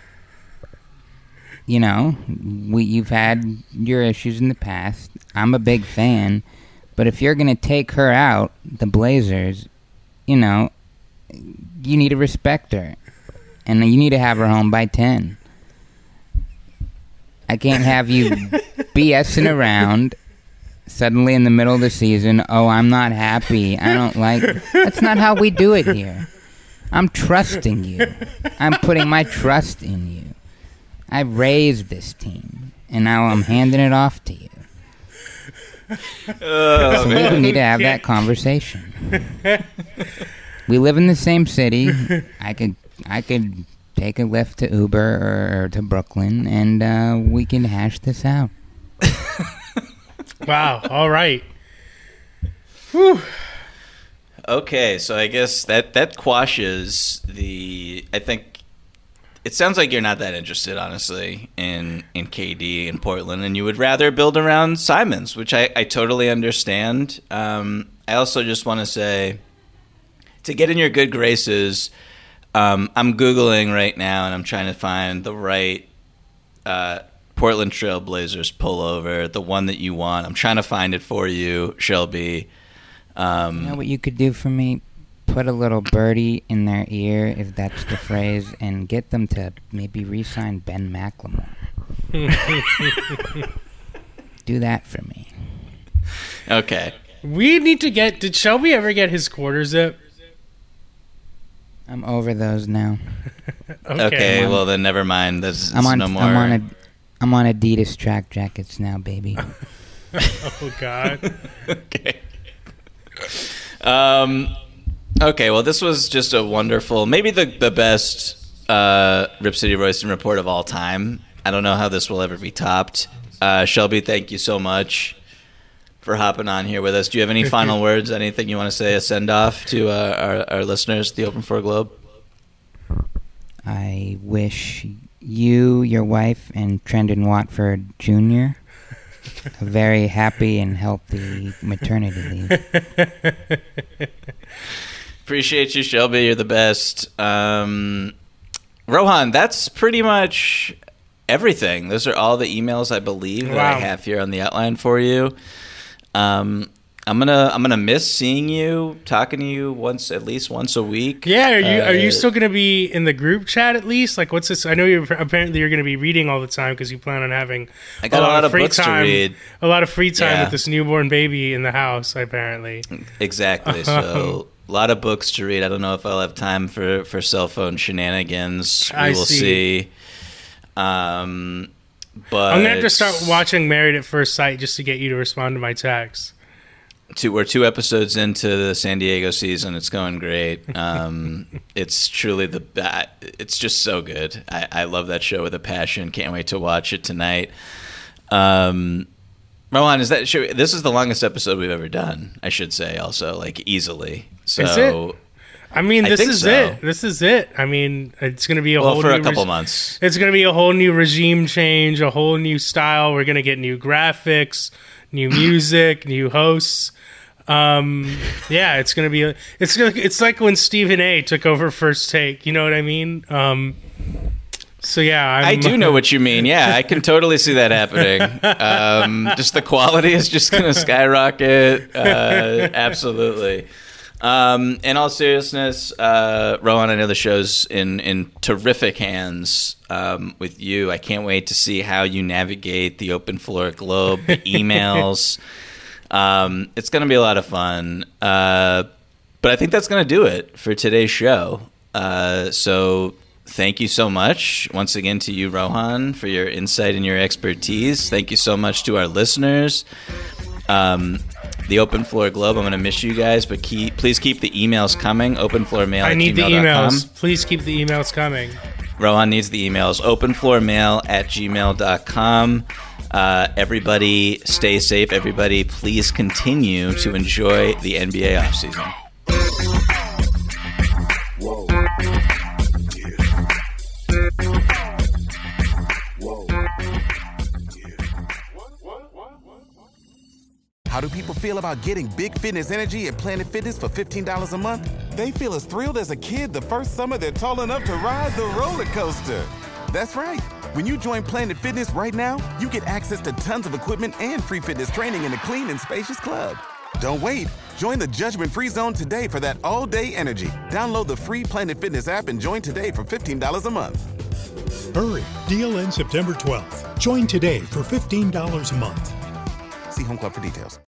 S5: you know, we you've had your issues in the past. I'm a big fan, but if you're going to take her out, the Blazers, you know, you need to respect her, and you need to have her home by ten. I can't have you BSing around suddenly in the middle of the season. Oh, I'm not happy. I don't like. That's not how we do it here. I'm trusting you. I'm putting my trust in you. I raised this team, and now I'm handing it off to you.
S3: Oh,
S5: So we need to have that conversation. We live in the same city. I could, I could take a lift to Uber or, or to Brooklyn, and uh, we can hash this out.
S4: Wow. All right. Whew.
S3: Okay, so I guess that that quashes the. I think it sounds like you're not that interested, honestly, in in K D in Portland, and you would rather build around Simons, which I, I totally understand. Um, I also just want to say, to get in your good graces, um, I'm Googling right now, and I'm trying to find the right uh, Portland Trail Blazers pullover, the one that you want. I'm trying to find it for you, Shelby. Um,
S5: You know what you could do for me? Put a little birdie in their ear, if that's the phrase, and get them to maybe re-sign Ben McLemore. Do that for me.
S3: Okay.
S4: We need to get. Did Shelby ever get his quarter zip?
S5: I'm over those now.
S4: Okay.
S3: Okay, well then never mind. There's,
S5: I'm
S3: there's
S5: on.
S3: no more.
S5: I'm on a. I'm on Adidas track jackets now, baby.
S4: Oh God.
S3: Okay. Um. Okay. Well, this was just a wonderful, maybe the the best uh, Rip City Royston report of all time. I don't know how this will ever be topped. Uh, Shelby, thank you so much. for hopping on here with us. Do you have any final words? Anything you want to say? A send off to uh, our our listeners, the Open Floor Globe.
S5: I wish you, your wife, and Trendon Watford Junior a very happy and healthy maternity leave.
S3: Appreciate you, Shelby. You're the best. Um, Rohan, that's pretty much everything. Those are all the emails I believe that
S4: Wow.
S3: I have here on the outline for you. Um, I'm gonna I'm gonna miss seeing you, talking to you once at least once a week.
S4: Yeah, are you
S3: Uh,
S4: are you still going to be in the group chat at least? Like, what's this? I know you're apparently you're going to be reading all the time because you plan on having
S3: I got a lot of
S4: free
S3: books to
S4: time,
S3: read.
S4: a lot of free time
S3: Yeah.
S4: with this newborn baby in the house. Apparently,
S3: Exactly. So a lot of books to read. I don't know if I'll have time for, for cell phone shenanigans. We
S4: I
S3: will
S4: see.
S3: see. Um, but
S4: I'm gonna have to start watching Married at First Sight just to get you to respond to my texts.
S3: Two, we're two episodes into the San Diego season. It's going great. Um, it's truly the ba- it's just so good. I, I love that show with a passion. Can't wait to watch it tonight. Um, Rohan, is that show, this is the longest episode we've ever done? I should say also, like easily. So
S4: Is it? I mean,
S3: I
S4: this
S3: think
S4: is
S3: so.
S4: it. This is it. I mean, it's going to be a
S3: well,
S4: whole
S3: for
S4: new
S3: a couple
S4: reg-
S3: months.
S4: It's going to be a whole new regime change, a whole new style. We're going to get new graphics, new music, new hosts. Um, yeah, it's going to be. A, it's gonna, it's like when Stephen A. took over First Take. You know what I mean? Um, so yeah, I'm,
S3: I do know what you mean. Yeah, I can totally see that happening. Um, just the quality is just going to skyrocket. Uh, absolutely. Um, in all seriousness, uh, Rohan, I know the show's in, in terrific hands um, with you. I can't wait to see how you navigate the Open Floor Globe, the emails. um, it's going to be a lot of fun. Uh, but I think that's going to do it for today's show. Uh, so thank you so much once again to you, Rohan, for your insight and your expertise. Thank you so much to our listeners. Um, the Open Floor Globe, I'm going to miss you guys, but keep, please keep the emails coming. Openfloormail
S4: I
S3: at
S4: need the
S3: gmail dot com.
S4: emails. Please keep the emails coming.
S3: Rohan needs the emails. Openfloormail at gmail dot com. Uh, everybody stay safe. Everybody please continue to enjoy the N B A offseason.
S6: Whoa. Whoa.
S7: How do people feel about getting Big Fitness Energy at Planet Fitness for fifteen dollars a month? They feel as thrilled as a kid the first summer they're tall enough to ride the roller coaster. That's right. When you join Planet Fitness right now, you get access to tons of equipment and free fitness training in a clean and spacious club. Don't wait. Join the judgment-free zone today for that all-day energy. Download the free Planet Fitness app and join today for fifteen dollars a month.
S8: Hurry. Deal ends September twelfth. Join today for fifteen dollars a month.
S7: See Home Club for details.